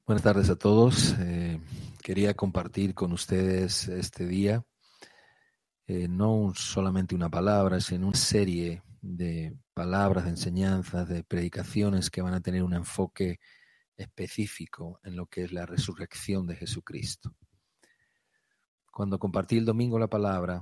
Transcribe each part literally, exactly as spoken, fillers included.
Buenas tardes a todos. Eh, quería compartir con ustedes este día eh, no un, solamente una palabra, sino una serie de palabras, de enseñanzas, de predicaciones que van a tener un enfoque específico en lo que es la resurrección de Jesucristo. Cuando compartí el domingo la palabra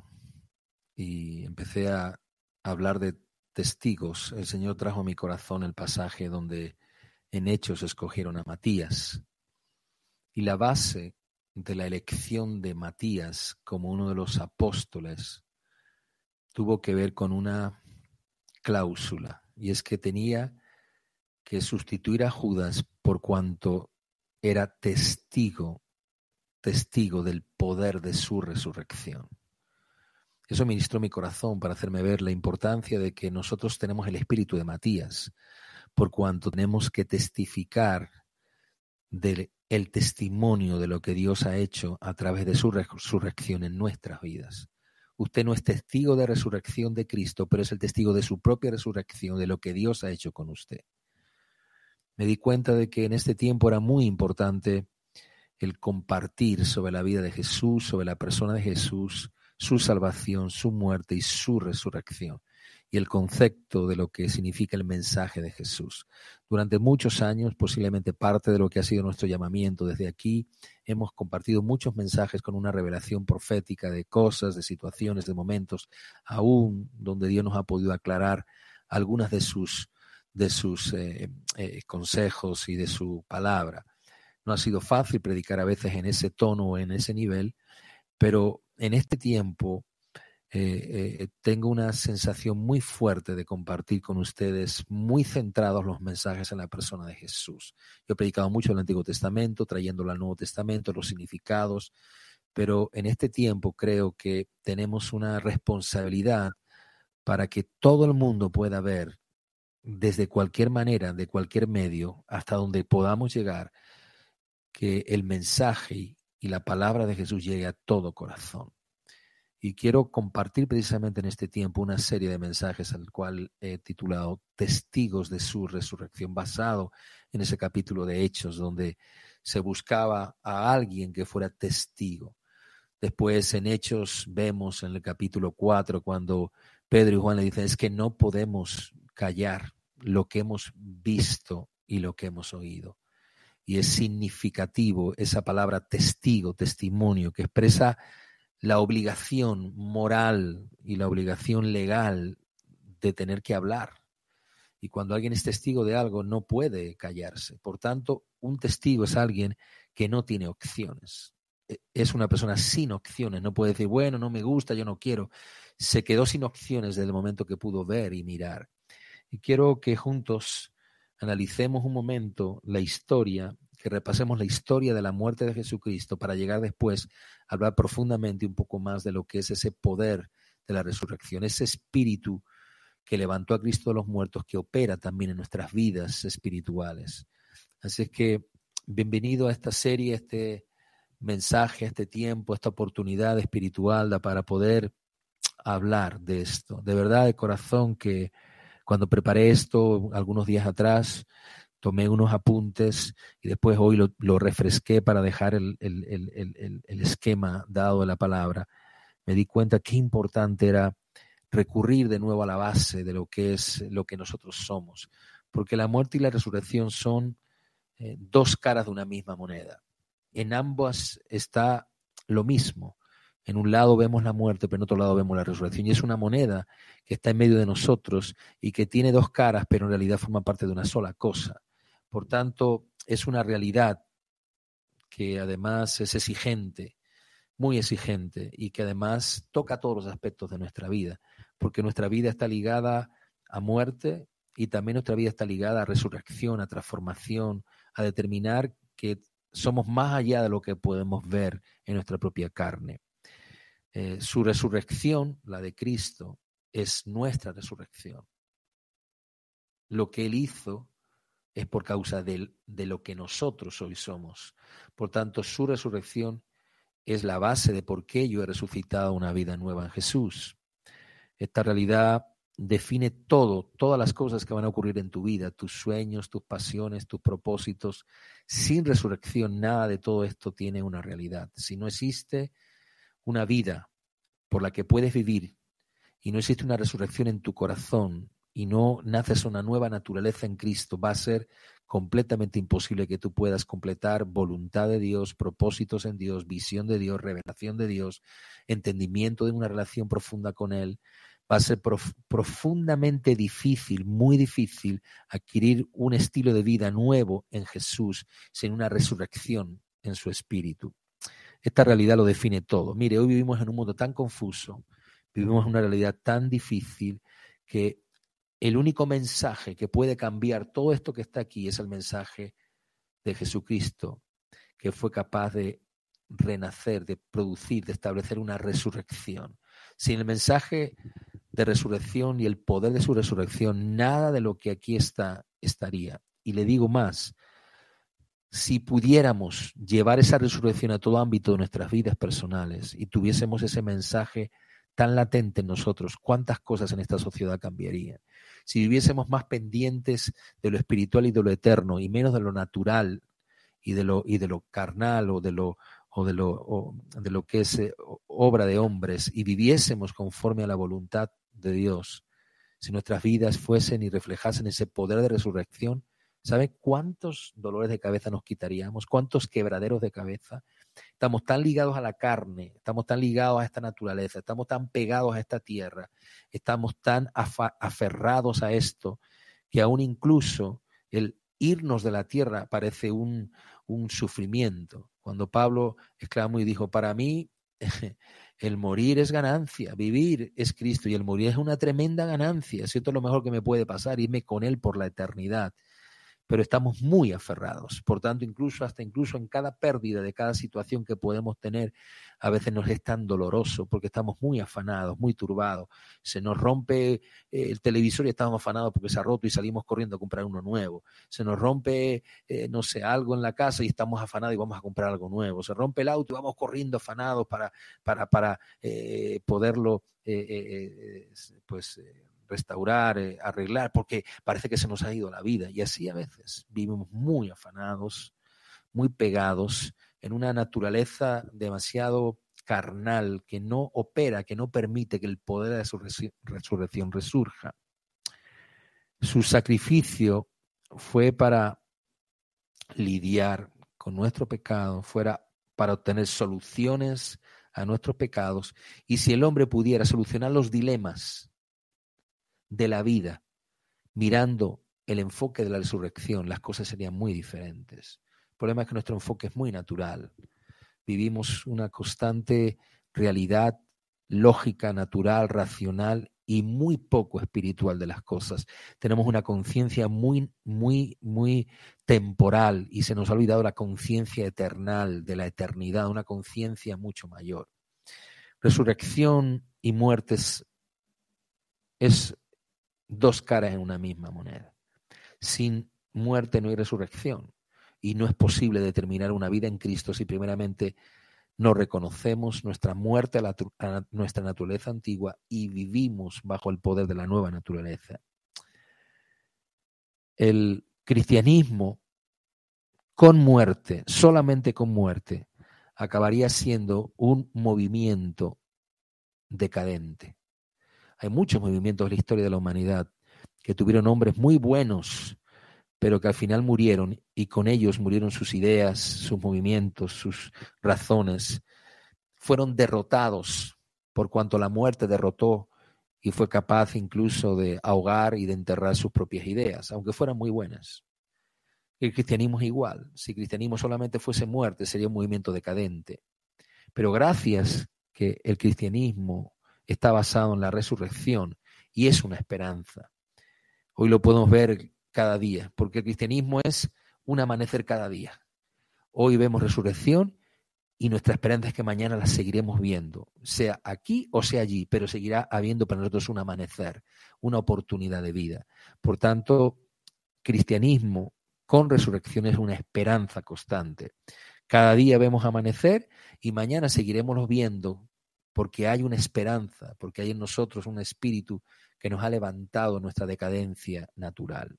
y empecé a hablar de testigos, el Señor trajo a mi corazón el pasaje donde en Hechos escogieron a Matías. Y la base de la elección de Matías como uno de los apóstoles tuvo que ver con una cláusula, y es que tenía que sustituir a Judas por cuanto era testigo, testigo del poder de su resurrección. Eso ministró mi corazón para hacerme ver la importancia de que nosotros tenemos el espíritu de Matías, por cuanto tenemos que testificar del el testimonio de lo que Dios ha hecho a través de su resurrección en nuestras vidas. Usted no es testigo de resurrección de Cristo, pero es el testigo de su propia resurrección, de lo que Dios ha hecho con usted. Me di cuenta de que en este tiempo era muy importante el compartir sobre la vida de Jesús, sobre la persona de Jesús, su salvación, su muerte y su resurrección, y el concepto de lo que significa el mensaje de Jesús. Durante muchos años, posiblemente parte de lo que ha sido nuestro llamamiento desde aquí, hemos compartido muchos mensajes con una revelación profética de cosas, de situaciones, de momentos, aún donde Dios nos ha podido aclarar algunas de sus, de sus eh, eh, consejos y de su palabra. No ha sido fácil predicar a veces en ese tono o en ese nivel, pero en este tiempo eh, eh, tengo una sensación muy fuerte de compartir con ustedes muy centrados los mensajes en la persona de Jesús. Yo he predicado mucho el Antiguo Testamento, trayéndolo al Nuevo Testamento, los significados, pero en este tiempo creo que tenemos una responsabilidad para que todo el mundo pueda ver desde cualquier manera, de cualquier medio, hasta donde podamos llegar, que el mensaje y la palabra de Jesús llegue a todo corazón. Y quiero compartir precisamente en este tiempo una serie de mensajes al cual he titulado Testigos de su resurrección, basado en ese capítulo de Hechos donde se buscaba a alguien que fuera testigo. Después en Hechos vemos en el capítulo cuatro cuando Pedro y Juan le dicen es que no podemos callar lo que hemos visto y lo que hemos oído. Y es significativo esa palabra testigo, testimonio, que expresa la obligación moral y la obligación legal de tener que hablar. Y cuando alguien es testigo de algo, no puede callarse. Por tanto, un testigo es alguien que no tiene opciones. Es una persona sin opciones. No puede decir, bueno, no me gusta, yo no quiero. Se quedó sin opciones desde el momento que pudo ver y mirar. Y quiero que juntos analicemos un momento la historia, que repasemos la historia de la muerte de Jesucristo para llegar después a hablar profundamente un poco más de lo que es ese poder de la resurrección, ese espíritu que levantó a Cristo de los muertos, que opera también en nuestras vidas espirituales. Así es que bienvenido a esta serie, a este mensaje, a este tiempo, a esta oportunidad espiritual para poder hablar de esto. De verdad, de corazón, que cuando preparé esto algunos días atrás, tomé unos apuntes y después hoy lo, lo refresqué para dejar el, el, el, el, el esquema dado de la palabra. Me di cuenta qué importante era recurrir de nuevo a la base de lo que es lo que nosotros somos, porque la muerte y la resurrección son eh, dos caras de una misma moneda. En ambas está lo mismo. En un lado vemos la muerte, pero en otro lado vemos la resurrección. Y es una moneda que está en medio de nosotros y que tiene dos caras, pero en realidad forma parte de una sola cosa. Por tanto, es una realidad que además es exigente, muy exigente, y que además toca todos los aspectos de nuestra vida, porque nuestra vida está ligada a muerte y también nuestra vida está ligada a resurrección, a transformación, a determinar que somos más allá de lo que podemos ver en nuestra propia carne. Eh, su resurrección, la de Cristo, es nuestra resurrección. Lo que Él hizo es por causa de, de lo que nosotros hoy somos. Por tanto, su resurrección es la base de por qué yo he resucitado una vida nueva en Jesús. Esta realidad define todo, todas las cosas que van a ocurrir en tu vida, tus sueños, tus pasiones, tus propósitos. Sin resurrección, nada de todo esto tiene una realidad. Si no existe una vida por la que puedes vivir y no existe una resurrección en tu corazón y no naces una nueva naturaleza en Cristo, va a ser completamente imposible que tú puedas completar voluntad de Dios, propósitos en Dios, visión de Dios, revelación de Dios, entendimiento de una relación profunda con Él. Va a ser prof- profundamente difícil, muy difícil, adquirir un estilo de vida nuevo en Jesús sin una resurrección en su espíritu. Esta realidad lo define todo. Mire, hoy vivimos en un mundo tan confuso, vivimos en una realidad tan difícil que el único mensaje que puede cambiar todo esto que está aquí es el mensaje de Jesucristo, que fue capaz de renacer, de producir, de establecer una resurrección. Sin el mensaje de resurrección y el poder de su resurrección, nada de lo que aquí está estaría. Y le digo más, si pudiéramos llevar esa resurrección a todo ámbito de nuestras vidas personales y tuviésemos ese mensaje tan latente en nosotros, ¿cuántas cosas en esta sociedad cambiarían? Si viviésemos más pendientes de lo espiritual y de lo eterno y menos de lo natural y de lo, y de lo carnal o de lo, o de lo, o de lo que es eh, obra de hombres y viviésemos conforme a la voluntad de Dios, si nuestras vidas fuesen y reflejasen ese poder de resurrección, ¿sabe cuántos dolores de cabeza nos quitaríamos? ¿Cuántos quebraderos de cabeza? Estamos tan ligados a la carne, estamos tan ligados a esta naturaleza, estamos tan pegados a esta tierra, estamos tan afa- aferrados a esto, que aún incluso el irnos de la tierra parece un, un sufrimiento. Cuando Pablo exclamó y dijo, para mí el morir es ganancia, vivir es Cristo, y el morir es una tremenda ganancia, esto es lo mejor que me puede pasar, irme con Él por la eternidad. Pero estamos muy aferrados. Por tanto, incluso hasta incluso en cada pérdida de cada situación que podemos tener, a veces nos es tan doloroso porque estamos muy afanados, muy turbados. Se nos rompe el televisor y estamos afanados porque se ha roto y salimos corriendo a comprar uno nuevo. Se nos rompe, eh, no sé, algo en la casa y estamos afanados y vamos a comprar algo nuevo. Se rompe el auto y vamos corriendo afanados para, para, para eh, poderlo, eh, eh, pues... Eh, restaurar, eh, arreglar, porque parece que se nos ha ido la vida. Y así a veces vivimos muy afanados, muy pegados en una naturaleza demasiado carnal que no opera, que no permite que el poder de su resurrección resurja. Su sacrificio fue para lidiar con nuestro pecado, fuera para obtener soluciones a nuestros pecados. Y si el hombre pudiera solucionar los dilemas de la vida, mirando el enfoque de la resurrección, las cosas serían muy diferentes. El problema es que nuestro enfoque es muy natural. Vivimos una constante realidad lógica, natural, racional y muy poco espiritual de las cosas. Tenemos una conciencia muy, muy, muy temporal y se nos ha olvidado la conciencia eternal, de la eternidad, una conciencia mucho mayor. Resurrección y muertes es dos caras en una misma moneda. Sin muerte no hay resurrección y no es posible determinar una vida en Cristo si primeramente no reconocemos nuestra muerte a, la, a nuestra naturaleza antigua y vivimos bajo el poder de la nueva naturaleza. El cristianismo con muerte, solamente con muerte, acabaría siendo un movimiento decadente. Hay muchos movimientos en la historia de la humanidad que tuvieron hombres muy buenos, pero que al final murieron y con ellos murieron sus ideas, sus movimientos, sus razones. Fueron derrotados por cuanto la muerte derrotó y fue capaz incluso de ahogar y de enterrar sus propias ideas, aunque fueran muy buenas. El cristianismo es igual. Si el cristianismo solamente fuese muerte, sería un movimiento decadente. Pero gracias que el cristianismo está basado en la resurrección y es una esperanza. Hoy lo podemos ver cada día, porque el cristianismo es un amanecer cada día. Hoy vemos resurrección y nuestra esperanza es que mañana la seguiremos viendo, sea aquí o sea allí, pero seguirá habiendo para nosotros un amanecer, una oportunidad de vida. Por tanto, cristianismo con resurrección es una esperanza constante. Cada día vemos amanecer y mañana seguiremos viendo porque hay una esperanza, porque hay en nosotros un espíritu que nos ha levantado nuestra decadencia natural.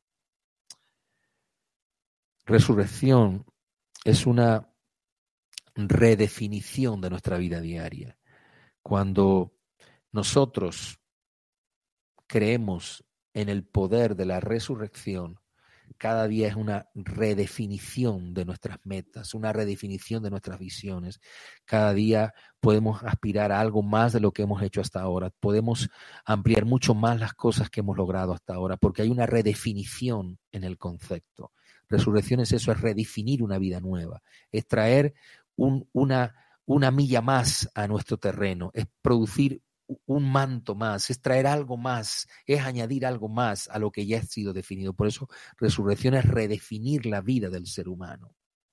Resurrección es una redefinición de nuestra vida diaria. Cuando nosotros creemos en el poder de la resurrección, cada día es una redefinición de nuestras metas, una redefinición de nuestras visiones. Cada día podemos aspirar a algo más de lo que hemos hecho hasta ahora. Podemos ampliar mucho más las cosas que hemos logrado hasta ahora, porque hay una redefinición en el concepto. Resurrección es eso, es redefinir una vida nueva, es traer un, una, una milla más a nuestro terreno, es producir un manto más, es traer algo más, es añadir algo más a lo que ya ha sido definido. Por eso, resurrección es redefinir la vida del ser humano.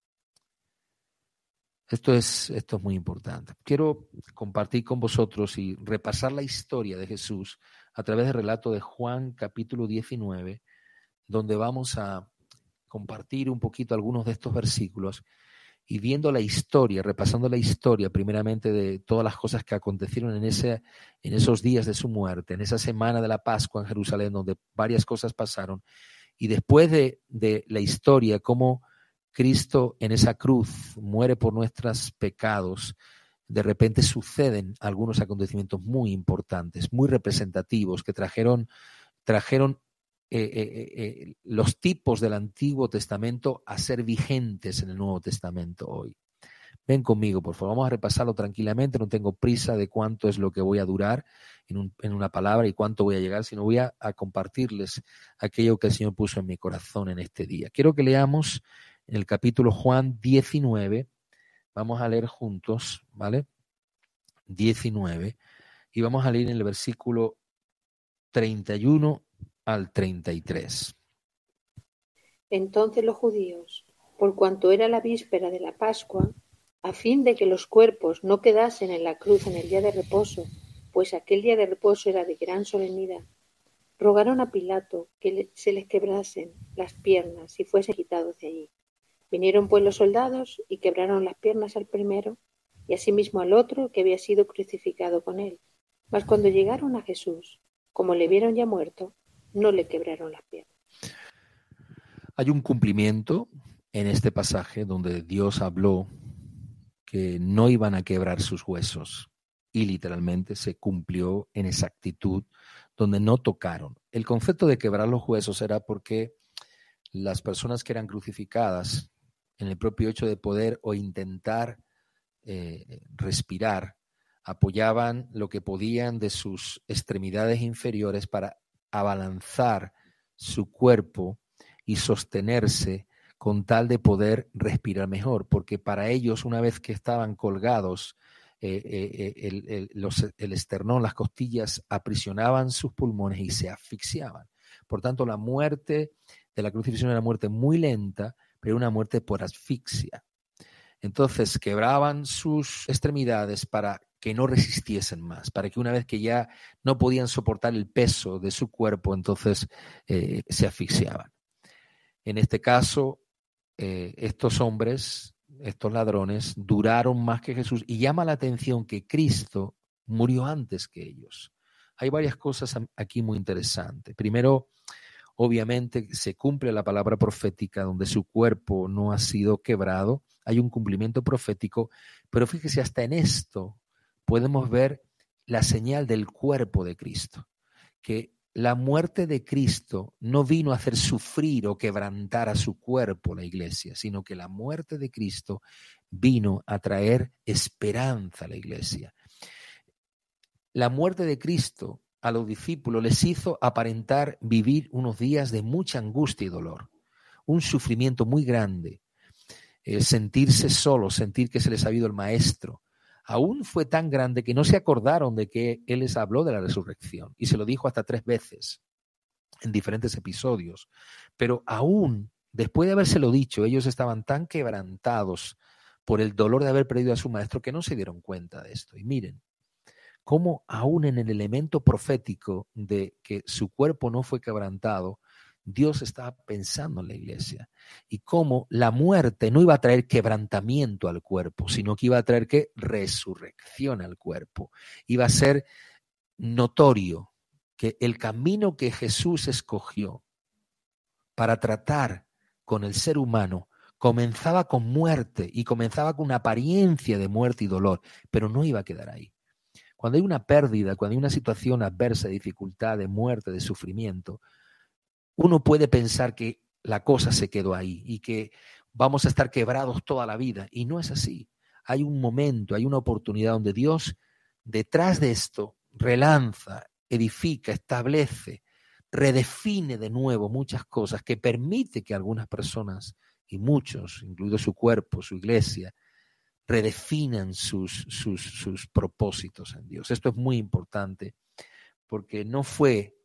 Esto es, esto es muy importante. Quiero compartir con vosotros y repasar la historia de Jesús a través del relato de Juan capítulo diecinueve, donde vamos a compartir un poquito algunos de estos versículos y viendo la historia, repasando la historia primeramente de todas las cosas que acontecieron en, ese, en esos días de su muerte, en esa semana de la Pascua en Jerusalén, donde varias cosas pasaron, y después de, de la historia, cómo Cristo en esa cruz muere por nuestros pecados, de repente suceden algunos acontecimientos muy importantes, muy representativos, que trajeron, trajeron Eh, eh, eh, los tipos del Antiguo Testamento a ser vigentes en el Nuevo Testamento hoy. Ven conmigo, por favor, vamos a repasarlo tranquilamente, no tengo prisa de cuánto es lo que voy a durar en, un, en una palabra y cuánto voy a llegar, sino voy a, a compartirles aquello que el Señor puso en mi corazón en este día. Quiero que leamos en el capítulo Juan diecinueve, vamos a leer juntos, ¿vale? diecinueve, y vamos a leer en el versículo treinta y uno al treinta y tres. Entonces los judíos, por cuanto era la víspera de la Pascua, a fin de que los cuerpos no quedasen en la cruz en el día de reposo, pues aquel día de reposo era de gran solemnidad, rogaron a Pilato que le, se les quebrasen las piernas y fuesen quitados de allí. Vinieron pues los soldados y quebraron las piernas al primero y asimismo al otro que había sido crucificado con él. Mas cuando llegaron a Jesús, como le vieron ya muerto, no le quebraron las piernas. Hay un cumplimiento en este pasaje donde Dios habló que no iban a quebrar sus huesos y literalmente se cumplió en exactitud donde no tocaron. El concepto de quebrar los huesos era porque las personas que eran crucificadas en el propio hecho de poder o intentar eh, respirar, apoyaban lo que podían de sus extremidades inferiores para abalanzar su cuerpo y sostenerse con tal de poder respirar mejor, porque para ellos, una vez que estaban colgados, eh, eh, el, el, los, el esternón, las costillas aprisionaban sus pulmones y se asfixiaban. Por tanto, la muerte de la crucifixión era una muerte muy lenta, pero una muerte por asfixia. Entonces, quebraban sus extremidades para que no resistiesen más, para que una vez que ya no podían soportar el peso de su cuerpo, entonces eh, se asfixiaban. En este caso, eh, estos hombres, estos ladrones, duraron más que Jesús, y llama la atención que Cristo murió antes que ellos. Hay varias cosas aquí muy interesantes. Primero, obviamente se cumple la palabra profética donde su cuerpo no ha sido quebrado, hay un cumplimiento profético, pero fíjese, hasta en esto podemos ver la señal del cuerpo de Cristo, que la muerte de Cristo no vino a hacer sufrir o quebrantar a su cuerpo la iglesia, sino que la muerte de Cristo vino a traer esperanza a la iglesia. La muerte de Cristo a los discípulos les hizo aparentar vivir unos días de mucha angustia y dolor, un sufrimiento muy grande, eh, sentirse solos, sentir que se les ha ido el maestro. Aún fue tan grande que no se acordaron de que Él les habló de la resurrección y se lo dijo hasta tres veces en diferentes episodios. Pero aún después de habérselo dicho, ellos estaban tan quebrantados por el dolor de haber perdido a su maestro que no se dieron cuenta de esto. Y miren cómo aún en el elemento profético de que su cuerpo no fue quebrantado, Dios estaba pensando en la iglesia y cómo la muerte no iba a traer quebrantamiento al cuerpo, sino que iba a traer ¿qué? Resurrección al cuerpo. Iba a ser notorio que el camino que Jesús escogió para tratar con el ser humano comenzaba con muerte y comenzaba con una apariencia de muerte y dolor, pero no iba a quedar ahí. Cuando hay una pérdida, cuando hay una situación adversa, de dificultad, de muerte, de sufrimiento, uno puede pensar que la cosa se quedó ahí y que vamos a estar quebrados toda la vida, y no es así. Hay un momento, hay una oportunidad donde Dios, detrás de esto, relanza, edifica, establece, redefine de nuevo muchas cosas, que permite que algunas personas, y muchos, incluido su cuerpo, su iglesia, redefinan sus, sus, sus propósitos en Dios. Esto es muy importante, porque no fue,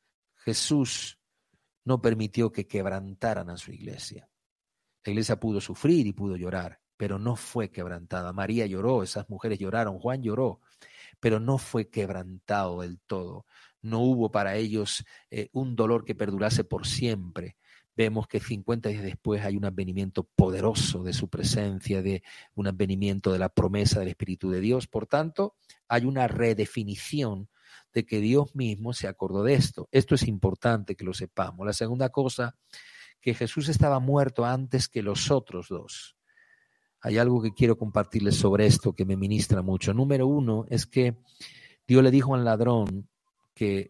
Jesús no permitió que quebrantaran a su iglesia. La iglesia pudo sufrir y pudo llorar, pero no fue quebrantada. María lloró, esas mujeres lloraron, Juan lloró, pero no fue quebrantado del todo. No hubo para ellos eh, un dolor que perdurase por siempre. Vemos que cincuenta días después hay un advenimiento poderoso de su presencia, de un advenimiento de la promesa del Espíritu de Dios. Por tanto, hay una redefinición de que Dios mismo se acordó de esto. Esto es importante que lo sepamos. La segunda cosa, que Jesús estaba muerto antes que los otros dos. Hay algo que quiero compartirles sobre esto que me ministra mucho. Número uno es que Dios le dijo al ladrón que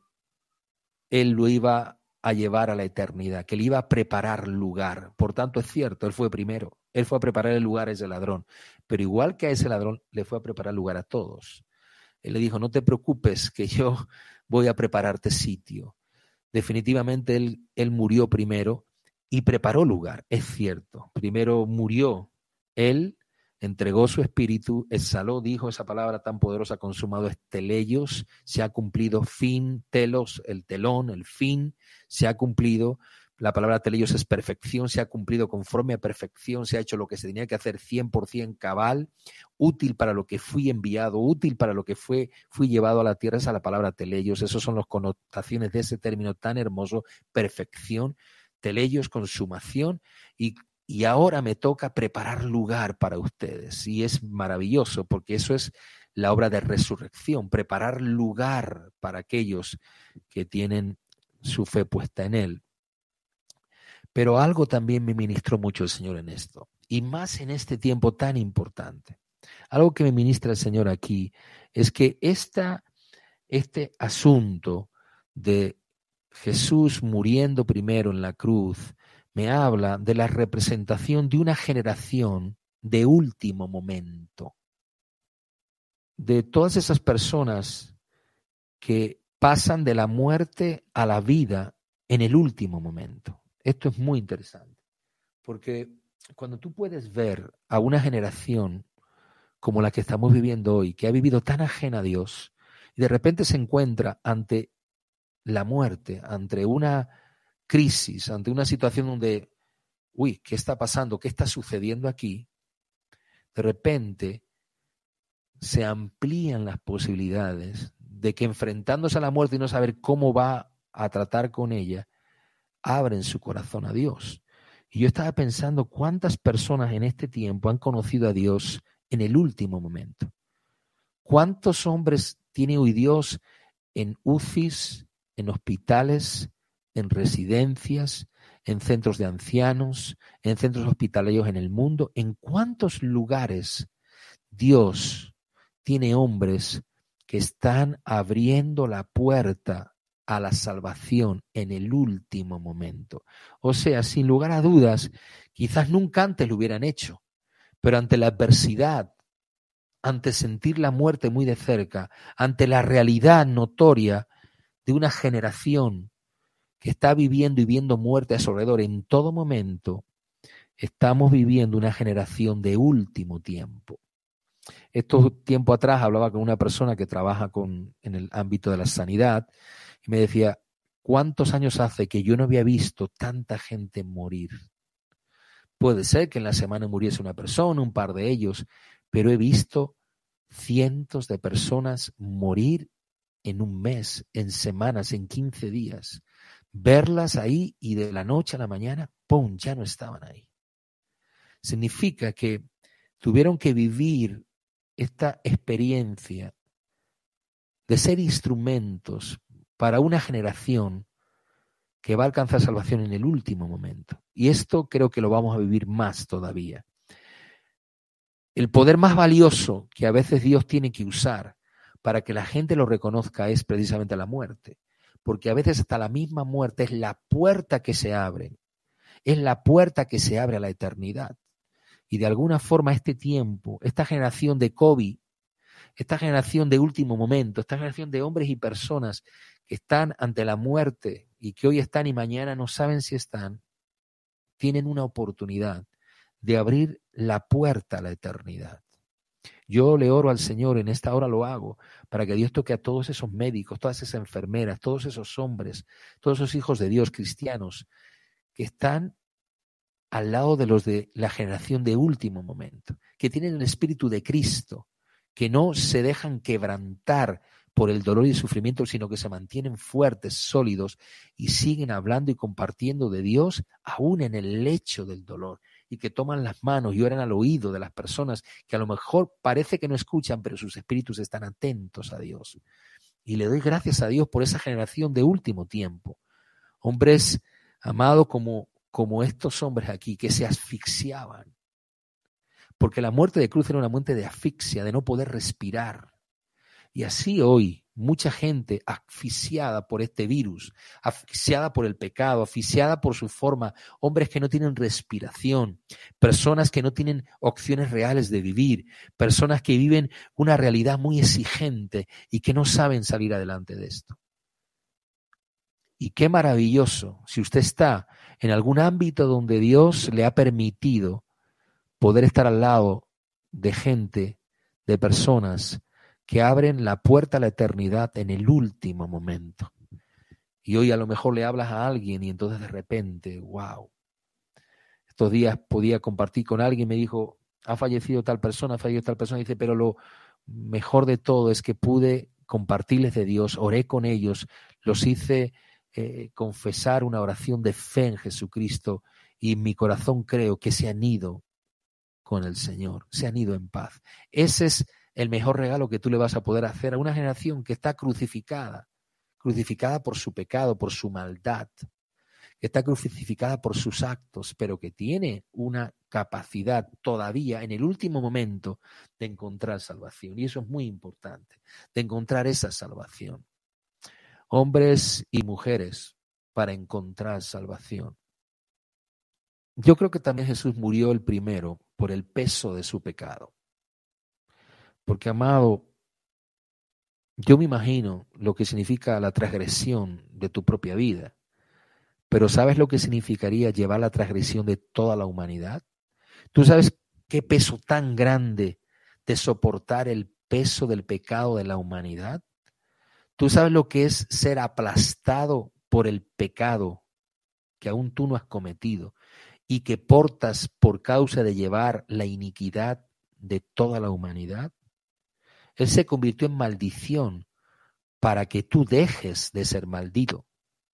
él lo iba a llevar a la eternidad, que le iba a preparar lugar. Por tanto, es cierto, él fue primero. Él fue a preparar el lugar a ese ladrón. Pero igual que a ese ladrón, le fue a preparar lugar a todos. Él le dijo, no te preocupes, que yo voy a prepararte sitio. Definitivamente él, él murió primero y preparó lugar, es cierto. Primero murió él, entregó su espíritu, exhaló, dijo esa palabra tan poderosa, consumado es teleios, se ha cumplido, fin, telos, el telón, el fin, se ha cumplido. La palabra teleios es perfección, se ha cumplido conforme a perfección, se ha hecho lo que se tenía que hacer cien por ciento cabal, útil para lo que fui enviado, útil para lo que fue, fui llevado a la tierra. Esa es la palabra teleios, esas son las connotaciones de ese término tan hermoso, perfección, teleios, consumación, y, y ahora me toca preparar lugar para ustedes, y es maravilloso porque eso es la obra de resurrección, preparar lugar para aquellos que tienen su fe puesta en Él. Pero algo también me ministró mucho el Señor en esto, y más en este tiempo tan importante. Algo que me ministra el Señor aquí es que esta, este asunto de Jesús muriendo primero en la cruz me habla de la representación de una generación de último momento, de todas esas personas que pasan de la muerte a la vida en el último momento. Esto es muy interesante, porque cuando tú puedes ver a una generación como la que estamos viviendo hoy, que ha vivido tan ajena a Dios, y de repente se encuentra ante la muerte, ante una crisis, ante una situación donde, uy, ¿qué está pasando? ¿Qué está sucediendo aquí? De repente se amplían las posibilidades de que, enfrentándose a la muerte y no saber cómo va a tratar con ella, abren su corazón a Dios. Y yo estaba pensando cuántas personas en este tiempo han conocido a Dios en el último momento. ¿Cuántos hombres tiene hoy Dios en U C Is, en hospitales, en residencias, en centros de ancianos, en centros hospitalarios en el mundo? ¿En cuántos lugares Dios tiene hombres que están abriendo la puerta a la salvación en el último momento? O sea, sin lugar a dudas, quizás nunca antes lo hubieran hecho, pero ante la adversidad, ante sentir la muerte muy de cerca, ante la realidad notoria de una generación que está viviendo y viendo muerte a su alrededor en todo momento, estamos viviendo una generación de último tiempo. Esto tiempo atrás hablaba con una persona que trabaja con, en el ámbito de la sanidad, y me decía, ¿cuántos años hace que yo no había visto tanta gente morir? Puede ser que en la semana muriese una persona, un par de ellos, pero he visto cientos de personas morir en un mes, en semanas, en quince días. Verlas ahí y de la noche a la mañana, ¡pum!, ya no estaban ahí. Significa que tuvieron que vivir esta experiencia de ser instrumentos para una generación que va a alcanzar salvación en el último momento. Y esto creo que lo vamos a vivir más todavía. El poder más valioso que a veces Dios tiene que usar para que la gente lo reconozca es precisamente la muerte. Porque a veces hasta la misma muerte es la puerta que se abre. Es la puerta que se abre a la eternidad. Y de alguna forma este tiempo, esta generación de COVID, esta generación de último momento, esta generación de hombres y personas que están ante la muerte y que hoy están y mañana no saben si están, tienen una oportunidad de abrir la puerta a la eternidad. Yo le oro al Señor, en esta hora lo hago, para que Dios toque a todos esos médicos, todas esas enfermeras, todos esos hombres, todos esos hijos de Dios cristianos que están al lado de los de la generación de último momento, que tienen el espíritu de Cristo, que no se dejan quebrantar por el dolor y el sufrimiento, sino que se mantienen fuertes, sólidos y siguen hablando y compartiendo de Dios aún en el lecho del dolor, y que toman las manos y oran al oído de las personas que a lo mejor parece que no escuchan, pero sus espíritus están atentos a Dios. Y le doy gracias a Dios por esa generación de último tiempo. Hombres amados como, como estos hombres aquí, que se asfixiaban. Porque la muerte de cruz era una muerte de asfixia, de no poder respirar. Y así hoy, mucha gente asfixiada por este virus, asfixiada por el pecado, asfixiada por su forma, hombres que no tienen respiración, personas que no tienen opciones reales de vivir, personas que viven una realidad muy exigente y que no saben salir adelante de esto. Y qué maravilloso si usted está en algún ámbito donde Dios le ha permitido poder estar al lado de gente, de personas que abren la puerta a la eternidad en el último momento. Y hoy a lo mejor le hablas a alguien y entonces de repente, wow. Estos días podía compartir con alguien, me dijo, ha fallecido tal persona, ha fallecido tal persona, y dice, pero lo mejor de todo es que pude compartirles de Dios, oré con ellos, los hice eh, confesar una oración de fe en Jesucristo, y en mi corazón creo que se han ido con el Señor, se han ido en paz. Ese es el mejor regalo que tú le vas a poder hacer a una generación que está crucificada, crucificada por su pecado, por su maldad, que está crucificada por sus actos, pero que tiene una capacidad todavía en el último momento de encontrar salvación. Y eso es muy importante, de encontrar esa salvación. Hombres y mujeres para encontrar salvación. Yo creo que también Jesús murió el primero por el peso de su pecado. Porque, amado, yo me imagino lo que significa la transgresión de tu propia vida, pero ¿sabes lo que significaría llevar la transgresión de toda la humanidad? ¿Tú sabes qué peso tan grande de soportar el peso del pecado de la humanidad? ¿Tú sabes lo que es ser aplastado por el pecado que aún tú no has cometido y que portas por causa de llevar la iniquidad de toda la humanidad? Él se convirtió en maldición para que tú dejes de ser maldito.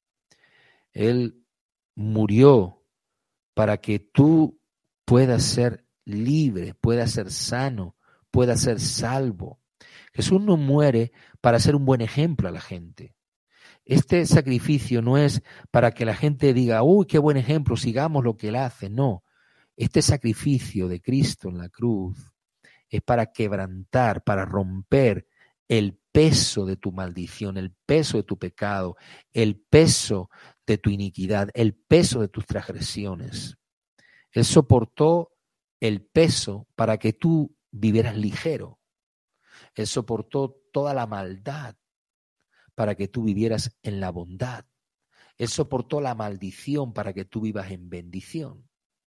Él murió para que tú puedas ser libre, puedas ser sano, puedas ser salvo. Jesús no muere para ser un buen ejemplo a la gente. Este sacrificio no es para que la gente diga, uy, qué buen ejemplo, sigamos lo que él hace. No, este sacrificio de Cristo en la cruz es para quebrantar, para romper el peso de tu maldición, el peso de tu pecado, el peso de tu iniquidad, el peso de tus transgresiones. Él soportó el peso para que tú vivieras ligero. Él soportó toda la maldad para que tú vivieras en la bondad. Él soportó la maldición para que tú vivas en bendición.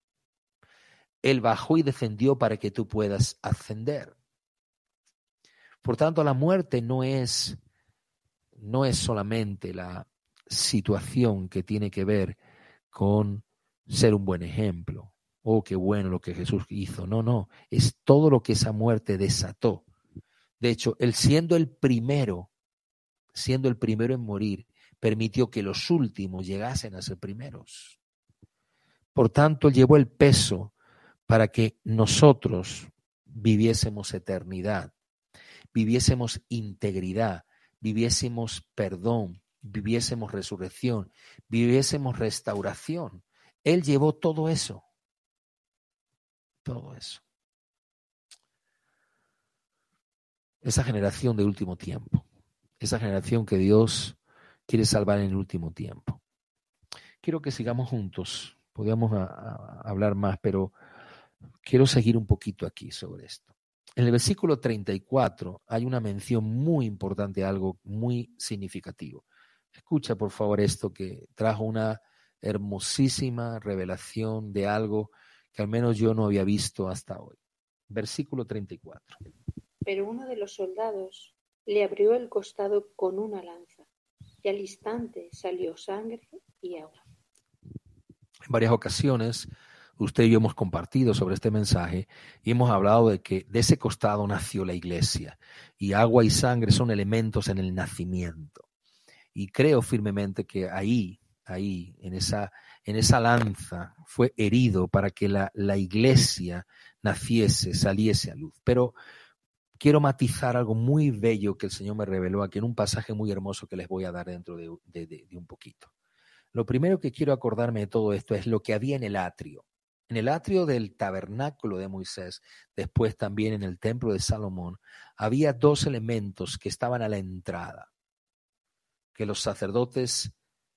Él bajó y descendió para que tú puedas ascender. Por tanto, la muerte no es, no es solamente la situación que tiene que ver con ser un buen ejemplo. Oh, qué bueno lo que Jesús hizo. No, no, es todo lo que esa muerte desató. De hecho, él siendo el primero, siendo el primero en morir, permitió que los últimos llegasen a ser primeros. Por tanto, él llevó el peso para que nosotros viviésemos eternidad, viviésemos integridad, viviésemos perdón, viviésemos resurrección, viviésemos restauración. Él llevó todo eso, todo eso. Esa generación de último tiempo, esa generación que Dios quiere salvar en el último tiempo. Quiero que sigamos juntos, podríamos a, a hablar más, pero quiero seguir un poquito aquí sobre esto. En el versículo treinta y cuatro hay una mención muy importante, algo muy significativo. Escucha por favor esto que trajo una hermosísima revelación de algo que al menos yo no había visto hasta hoy. Versículo treinta y cuatro. Pero uno de los soldados le abrió el costado con una lanza, y al instante salió sangre y agua. En varias ocasiones, usted y yo hemos compartido sobre este mensaje y hemos hablado de que de ese costado nació la iglesia, y agua y sangre son elementos en el nacimiento. Y creo firmemente que ahí, ahí, en esa, en esa lanza fue herido para que la, la iglesia naciese, saliese a luz. Pero quiero matizar algo muy bello que el Señor me reveló aquí en un pasaje muy hermoso que les voy a dar dentro de, de, de, de un poquito. Lo primero que quiero acordarme de todo esto es lo que había en el atrio. En el atrio del tabernáculo de Moisés, después también en el templo de Salomón, había dos elementos que estaban a la entrada, que los sacerdotes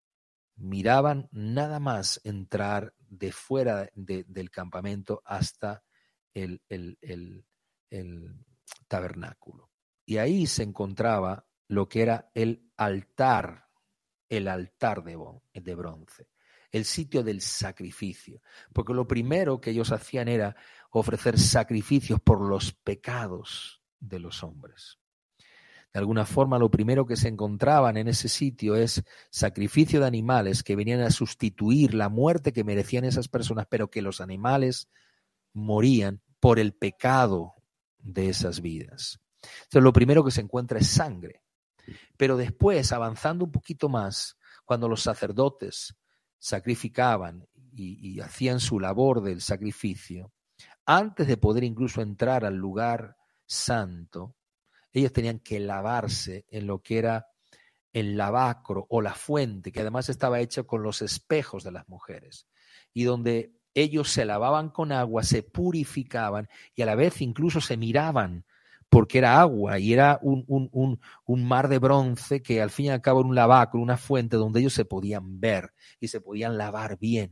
miraban nada más entrar de fuera de, del campamento hasta el, el, el, el tabernáculo. Y ahí se encontraba lo que era el altar, el altar de, de bronce, el sitio del sacrificio. Porque lo primero que ellos hacían era ofrecer sacrificios por los pecados de los hombres. De alguna forma, lo primero que se encontraban en ese sitio es sacrificio de animales que venían a sustituir la muerte que merecían esas personas, pero que los animales morían por el pecado de esas vidas. Entonces, lo primero que se encuentra es sangre. Pero después, avanzando un poquito más, cuando los sacerdotes sacrificaban y, y hacían su labor del sacrificio, antes de poder incluso entrar al lugar santo, ellos tenían que lavarse en lo que era el lavacro o la fuente, que además estaba hecha con los espejos de las mujeres, y donde ellos se lavaban con agua, se purificaban y a la vez incluso se miraban, porque era agua y era un, un, un, un mar de bronce que al fin y al cabo era un lavacro, una fuente donde ellos se podían ver y se podían lavar bien.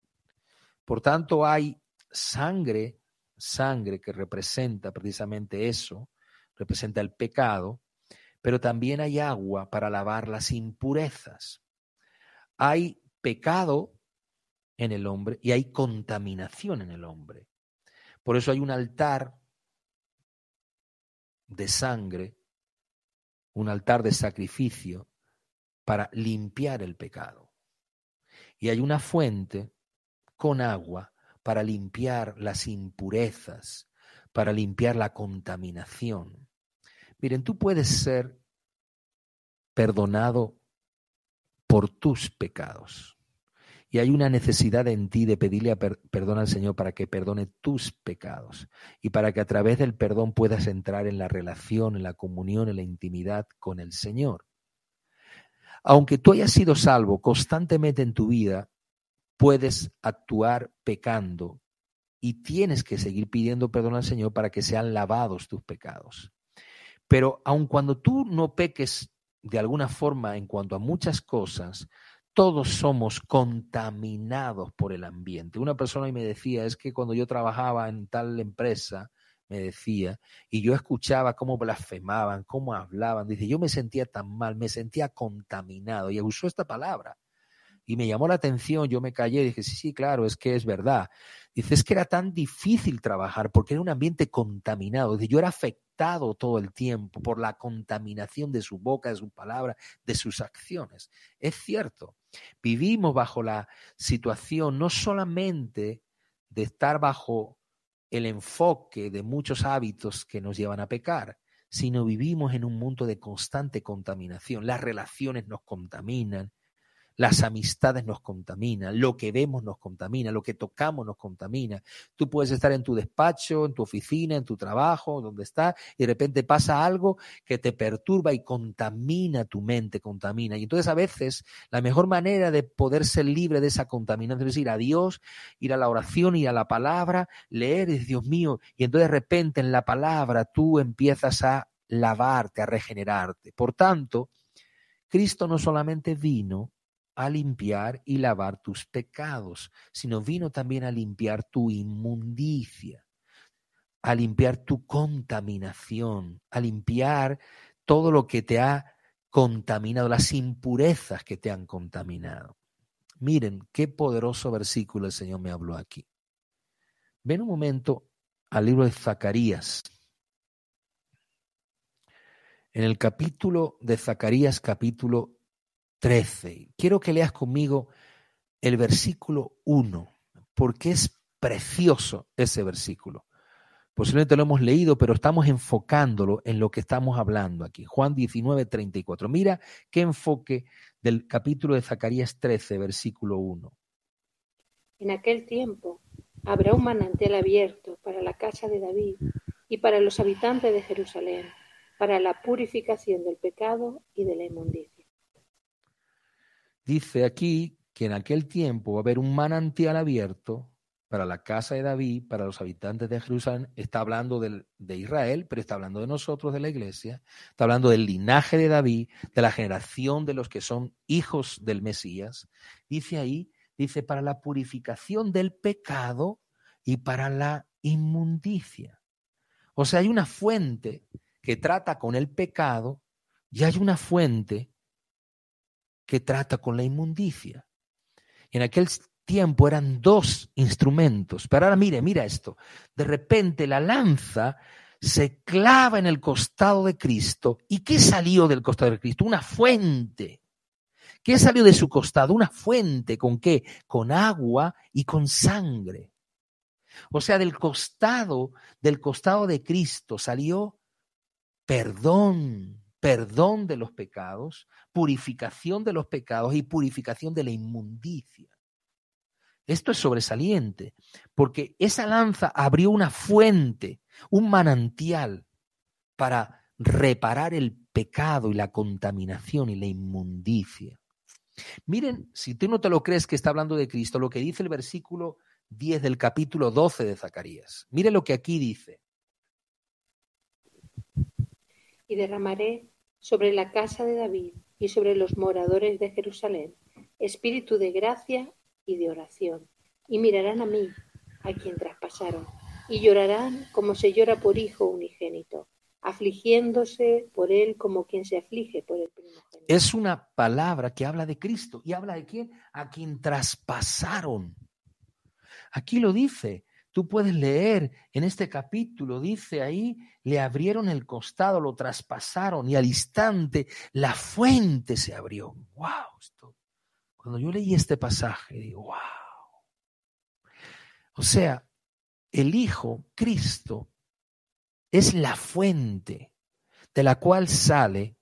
Por tanto, hay sangre, sangre que representa precisamente eso, representa el pecado, pero también hay agua para lavar las impurezas. Hay pecado en el hombre y hay contaminación en el hombre. Por eso hay un altar de sangre, un altar de sacrificio para limpiar el pecado. Y hay una fuente con agua para limpiar las impurezas, para limpiar la contaminación. Miren, tú puedes ser perdonado por tus pecados. Y hay una necesidad en ti de pedirle a per- perdón al Señor para que perdone tus pecados y para que a través del perdón puedas entrar en la relación, en la comunión, en la intimidad con el Señor. Aunque tú hayas sido salvo constantemente en tu vida, puedes actuar pecando y tienes que seguir pidiendo perdón al Señor para que sean lavados tus pecados. Pero aun cuando tú no peques de alguna forma en cuanto a muchas cosas, todos somos contaminados por el ambiente. Una persona me decía, es que cuando yo trabajaba en tal empresa, me decía, y yo escuchaba cómo blasfemaban, cómo hablaban, dice, yo me sentía tan mal, me sentía contaminado, y usó esta palabra. Y me llamó la atención, yo me callé y dije, sí, sí, claro, es que es verdad. Dice, es que era tan difícil trabajar porque era un ambiente contaminado. Dice, yo era afectado todo el tiempo por la contaminación de su boca, de su palabra, de sus acciones. Es cierto, vivimos bajo la situación no solamente de estar bajo el enfoque de muchos hábitos que nos llevan a pecar, sino vivimos en un mundo de constante contaminación. Las relaciones nos contaminan. las amistades nos contaminan, lo que vemos nos contamina, lo que tocamos nos contamina. Tú puedes estar en tu despacho, en tu oficina, en tu trabajo, donde estás, y de repente pasa algo que te perturba y contamina tu mente, contamina. Y entonces a veces la mejor manera de poder ser libre de esa contaminación es ir a Dios, ir a la oración, ir a la palabra, leer, y Dios mío, y entonces de repente en la palabra tú empiezas a lavarte, a regenerarte. Por tanto, Cristo no solamente vino a limpiar y lavar tus pecados, sino vino también a limpiar tu inmundicia, a limpiar tu contaminación, a limpiar todo lo que te ha contaminado, las impurezas que te han contaminado. Miren qué poderoso versículo el Señor me habló aquí. Ven un momento al libro de Zacarías. En el capítulo de Zacarías, capítulo trece. Quiero que leas conmigo el versículo uno, porque es precioso ese versículo. Posiblemente lo hemos leído, pero estamos enfocándolo en lo que estamos hablando aquí. Juan diecinueve, treinta y cuatro. Mira qué enfoque del capítulo de Zacarías trece, versículo uno. En aquel tiempo habrá un manantial abierto para la casa de David y para los habitantes de Jerusalén, para la purificación del pecado y de la inmundicia. Dice aquí que en aquel tiempo va a haber un manantial abierto para la casa de David, para los habitantes de Jerusalén. Está hablando del, de Israel, pero está hablando de nosotros, de la iglesia. Está hablando del linaje de David, de la generación de los que son hijos del Mesías. Dice ahí, dice, para la purificación del pecado y para la inmundicia. O sea, hay una fuente que trata con el pecado y hay una fuente que trata con la inmundicia. En aquel tiempo eran dos instrumentos, pero ahora mire, mira esto. De repente la lanza se clava en el costado de Cristo. ¿Y qué salió del costado de Cristo? Una fuente. ¿Qué salió de su costado? Una fuente. ¿Con qué? Con agua y con sangre. O sea, del costado, del costado de Cristo salió perdón, perdón de los pecados, purificación de los pecados y purificación de la inmundicia. Esto es sobresaliente, porque esa lanza abrió una fuente, un manantial para reparar el pecado y la contaminación y la inmundicia. Miren, si tú no te lo crees que está hablando de Cristo, lo que dice el versículo diez del capítulo doce de Zacarías. Mire lo que aquí dice. Y derramaré sobre la casa de David y sobre los moradores de Jerusalén espíritu de gracia y de oración, y mirarán a mí, a quien traspasaron, y llorarán como se llora por hijo unigénito, afligiéndose por él como quien se aflige por el primogénito. Es una palabra que habla de Cristo. ¿Y habla de quién? A quien traspasaron. Aquí lo dice. Tú puedes leer en este capítulo, dice ahí, le abrieron el costado, lo traspasaron y al instante la fuente se abrió. ¡Wow! Esto, cuando yo leí este pasaje, digo, ¡wow! O sea, el Hijo, Cristo, es la fuente de la cual sale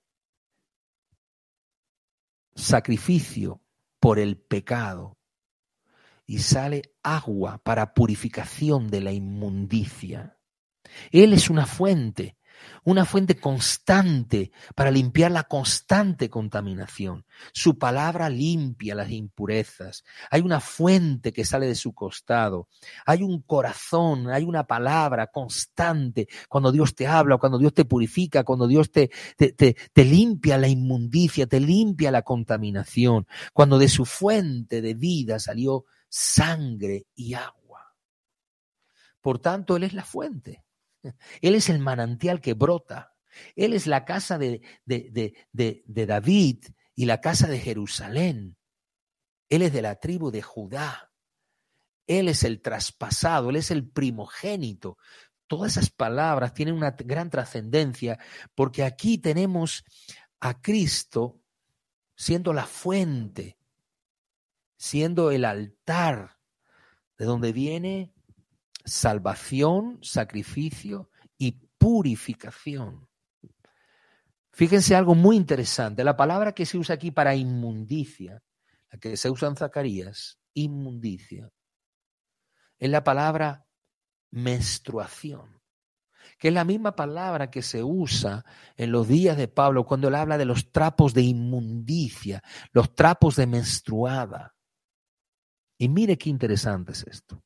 sacrificio por el pecado y sale agua para purificación de la inmundicia. Él es una fuente, una fuente constante para limpiar la constante contaminación. Su palabra limpia las impurezas. Hay una fuente que sale de su costado. Hay un corazón, hay una palabra constante. Cuando Dios te habla, cuando Dios te purifica, cuando Dios te, te, te, te limpia la inmundicia, te limpia la contaminación. Cuando de su fuente de vida salió sangre y agua. Por tanto, Él es la fuente. Él es el manantial que brota. Él es la casa de, de, de, de, de David y la casa de Jerusalén. Él es de la tribu de Judá. Él es el traspasado. Él es el primogénito. Todas esas palabras tienen una gran trascendencia porque aquí tenemos a Cristo siendo la fuente, siendo el altar de donde viene salvación, sacrificio y purificación. Fíjense algo muy interesante. La palabra que se usa aquí para inmundicia, la que se usa en Zacarías, inmundicia, es la palabra menstruación, que es la misma palabra que se usa en los días de Pablo cuando él habla de los trapos de inmundicia, los trapos de menstruada. Y mire qué interesante es esto.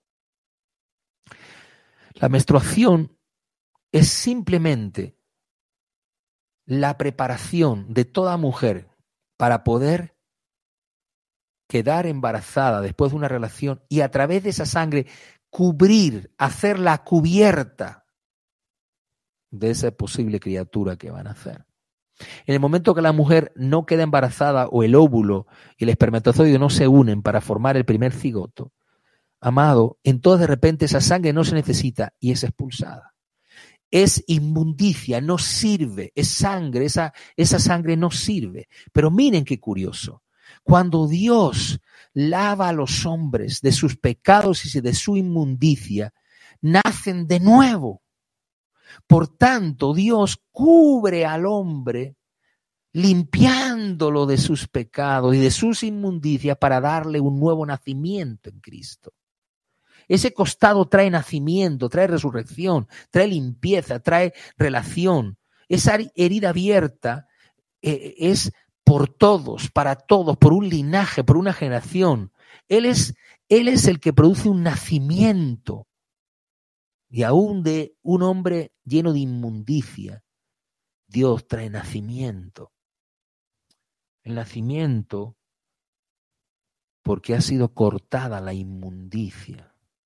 La menstruación es simplemente la preparación de toda mujer para poder quedar embarazada después de una relación y a través de esa sangre cubrir, hacer la cubierta de esa posible criatura que van a hacer. En el momento que la mujer no queda embarazada o el óvulo y el espermatozoide no se unen para formar el primer cigoto, amado, entonces de repente esa sangre no se necesita y es expulsada. Es inmundicia, no sirve, es sangre, esa, esa sangre no sirve. Pero miren qué curioso, cuando Dios lava a los hombres de sus pecados y de su inmundicia, nacen de nuevo. Por tanto, Dios cubre al hombre limpiándolo de sus pecados y de sus inmundicias para darle un nuevo nacimiento en Cristo. Ese costado trae nacimiento, trae resurrección, trae limpieza, trae relación. Esa herida abierta eh, es por todos, para todos, por un linaje, por una generación. Él es, él es el que produce un nacimiento. Y aún de un hombre lleno de inmundicia, Dios trae nacimiento. El nacimiento porque ha sido cortada la inmundicia.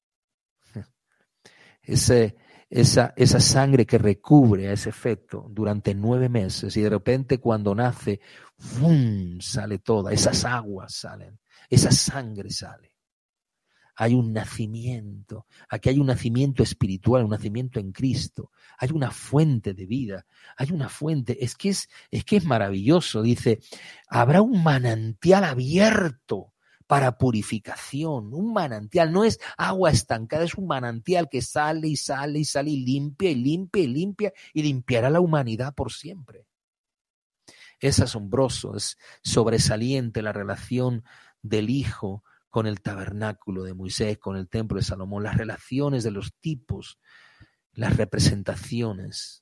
Ese, esa, esa sangre que recubre a ese efecto durante nueve meses y de repente cuando nace, ¡fum!, sale toda, esas aguas salen, esa sangre sale. Hay un nacimiento, aquí hay un nacimiento espiritual, un nacimiento en Cristo, hay una fuente de vida, hay una fuente, es que es, es que es maravilloso, dice, habrá un manantial abierto para purificación, un manantial, no es agua estancada, es un manantial que sale y sale y sale y limpia y limpia y limpia y limpiará la humanidad por siempre. Es asombroso, es sobresaliente la relación del Hijo con el tabernáculo de Moisés, con el templo de Salomón, las relaciones de los tipos, las representaciones.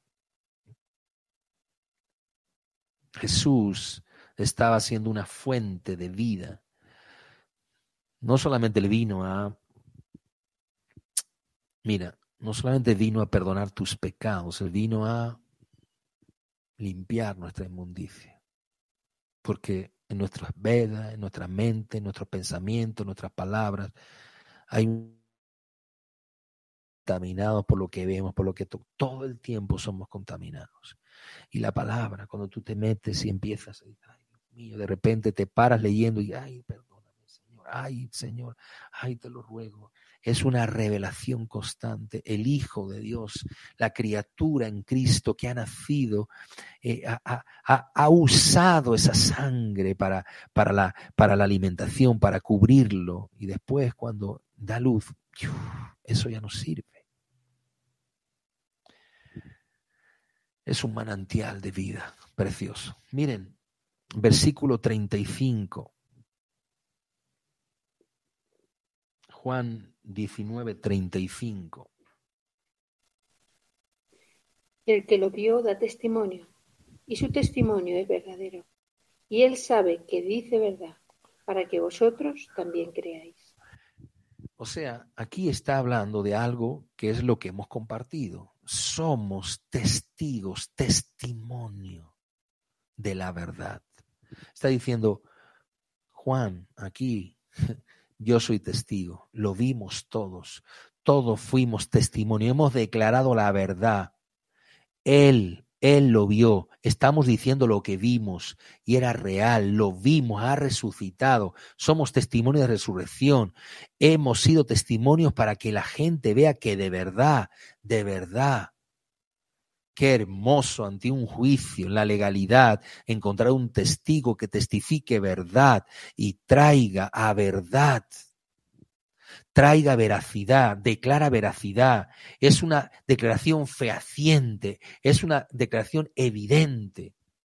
Jesús estaba siendo una fuente de vida. No solamente le vino a, mira, no solamente vino a perdonar tus pecados, él vino a limpiar nuestra inmundicia. Porque en nuestras vedas, en nuestra mente, en nuestros pensamientos, en nuestras palabras, hay contaminados por lo que vemos, por lo que to- todo el tiempo somos contaminados. Y la palabra, cuando tú te metes y empiezas a decir, ay, Dios mío, de repente te paras leyendo y, ay, perdóname, Señor, ay, Señor, ay, te lo ruego. Es una revelación constante. El Hijo de Dios, la criatura en Cristo que ha nacido, eh, ha, ha, ha usado esa sangre para, para, la, para la alimentación, para cubrirlo. Y después cuando da luz, eso ya no sirve. Es un manantial de vida precioso. Miren, versículo treinta y cinco. Juan diecinueve, treinta y cinco. El que lo vio da testimonio, y su testimonio es verdadero. Y él sabe que dice verdad, para que vosotros también creáis. O sea, aquí está hablando de algo que es lo que hemos compartido. Somos testigos, testimonio de la verdad. Está diciendo, Juan, aquí yo soy testigo, lo vimos todos, todos fuimos testimonio, hemos declarado la verdad. Él, él lo vio, estamos diciendo lo que vimos y era real, lo vimos, ha resucitado, somos testimonio de resurrección, hemos sido testimonios para que la gente vea que de verdad, de verdad, qué hermoso ante un juicio, en la legalidad, encontrar un testigo que testifique verdad y traiga a verdad. Traiga veracidad, declara veracidad. Es una declaración fehaciente, es una declaración evidente.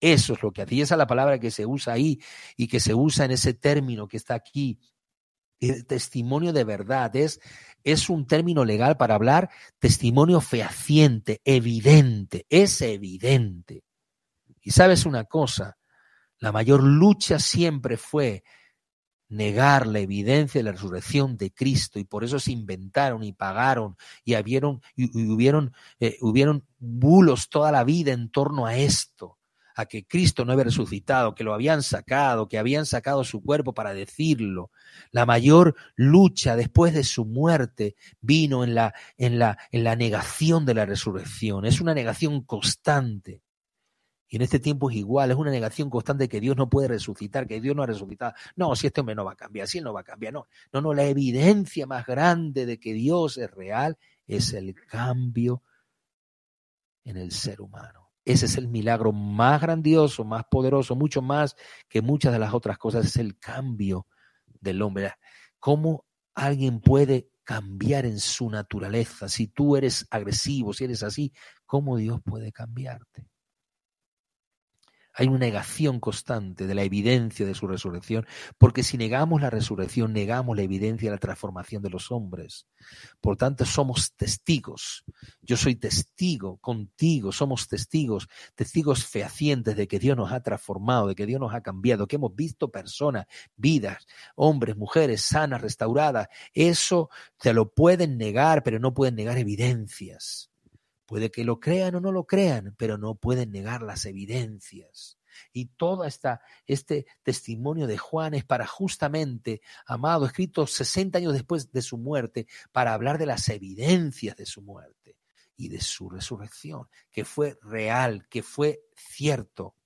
Eso es lo que hace. Y esa es la palabra que se usa ahí y que se usa en ese término que está aquí. El testimonio de verdad es, es un término legal para hablar testimonio fehaciente, evidente, es evidente. Y sabes una cosa, la mayor lucha siempre fue negar la evidencia de la resurrección de Cristo, y por eso se inventaron y pagaron y, habieron, y, y hubieron, eh, hubieron bulos toda la vida en torno a esto, a que Cristo no había resucitado, que lo habían sacado, que habían sacado su cuerpo para decirlo. La mayor lucha después de su muerte vino en la, en la, en la negación de la resurrección. Es una negación constante. Y en este tiempo es igual, es una negación constante que Dios no puede resucitar, que Dios no ha resucitado. No, si este hombre no va a cambiar, si él no va a cambiar, no. No, no, la evidencia más grande de que Dios es real es el cambio en el ser humano. Ese es el milagro más grandioso, más poderoso, mucho más que muchas de las otras cosas, es el cambio del hombre. ¿Cómo alguien puede cambiar en su naturaleza? Si tú eres agresivo, si eres así, ¿cómo Dios puede cambiarte? Hay una negación constante de la evidencia de su resurrección, porque si negamos la resurrección, negamos la evidencia de la transformación de los hombres. Por tanto, somos testigos. Yo soy testigo contigo, somos testigos, testigos fehacientes de que Dios nos ha transformado, de que Dios nos ha cambiado, que hemos visto personas, vidas, hombres, mujeres sanas, restauradas. Eso te lo pueden negar, pero no pueden negar evidencias. Puede que lo crean o no lo crean, pero no pueden negar las evidencias. Y todo esta, este testimonio de Juan es para justamente, amado, escrito sesenta años después de su muerte, para hablar de las evidencias de su muerte y de su resurrección, que fue real, que fue cierto.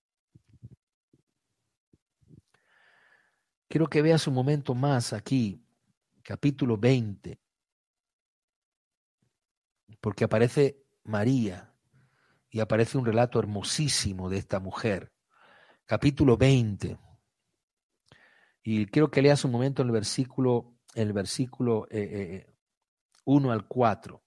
Quiero que veas un momento más aquí, capítulo veinte. Porque aparece María y aparece un relato hermosísimo de esta mujer. Capítulo veinte. Y quiero que leas un momento el versículo, el versículo eh, eh, uno al cuatro.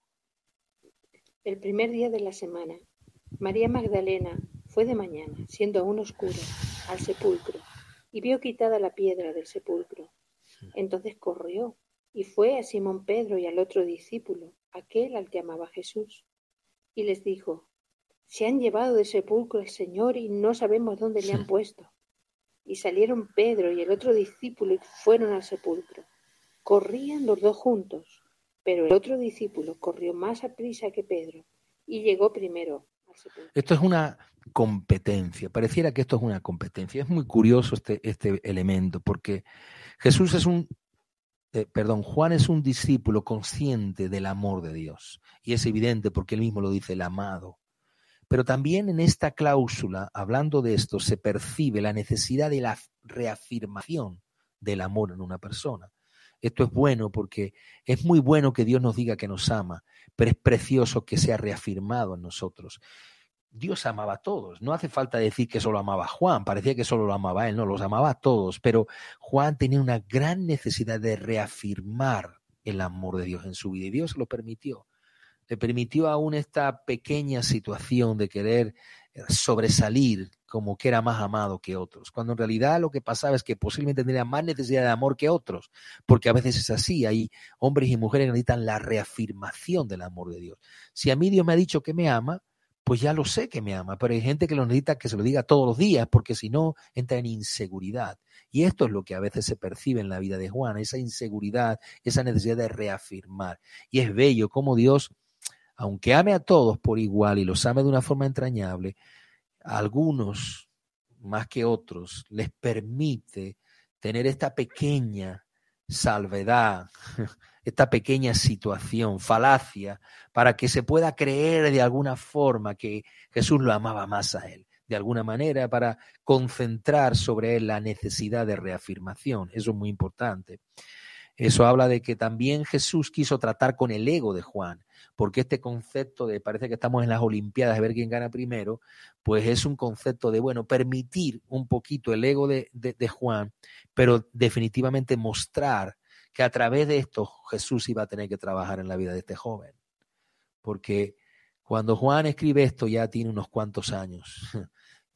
El primer día de la semana, María Magdalena fue de mañana, siendo aún oscuro, al sepulcro, y vio quitada la piedra del sepulcro. Entonces corrió y fue a Simón Pedro y al otro discípulo, aquel al que amaba Jesús, y les dijo: se han llevado del sepulcro al Señor y no sabemos dónde le han puesto. Y salieron Pedro y el otro discípulo y fueron al sepulcro. Corrían los dos juntos, pero el otro discípulo corrió más aprisa que Pedro y llegó primero al sepulcro. Esto es una competencia, pareciera que esto es una competencia. Es muy curioso este, este elemento, porque Jesús es un Eh, perdón, Juan es un discípulo consciente del amor de Dios, y es evidente porque él mismo lo dice, el amado. Pero también en esta cláusula, hablando de esto, se percibe la necesidad de la reafirmación del amor en una persona. Esto es bueno porque es muy bueno que Dios nos diga que nos ama, pero es precioso que sea reafirmado en nosotros. Dios amaba a todos, no hace falta decir que solo amaba a Juan, parecía que solo lo amaba a él, no, los amaba a todos, pero Juan tenía una gran necesidad de reafirmar el amor de Dios en su vida y Dios lo permitió. Le permitió aún esta pequeña situación de querer sobresalir como que era más amado que otros, cuando en realidad lo que pasaba es que posiblemente tenía más necesidad de amor que otros, porque a veces es así, hay hombres y mujeres que necesitan la reafirmación del amor de Dios. Si a mí Dios me ha dicho que me ama, pues ya lo sé que me ama, pero hay gente que lo necesita que se lo diga todos los días, porque si no, entra en inseguridad. Y esto es lo que a veces se percibe en la vida de Juan, esa inseguridad, esa necesidad de reafirmar. Y es bello cómo Dios, aunque ame a todos por igual y los ame de una forma entrañable, a algunos, más que otros, les permite tener esta pequeña salvedad, esta pequeña situación, falacia, para que se pueda creer de alguna forma que Jesús lo amaba más a él, de alguna manera para concentrar sobre él la necesidad de reafirmación. Eso es muy importante. Eso habla de que también Jesús quiso tratar con el ego de Juan, porque este concepto de, parece que estamos en las Olimpiadas de ver quién gana primero, pues es un concepto de, bueno, permitir un poquito el ego de, de, de Juan, pero definitivamente mostrar que a través de esto Jesús iba a tener que trabajar en la vida de este joven. Porque cuando Juan escribe esto ya tiene unos cuantos años.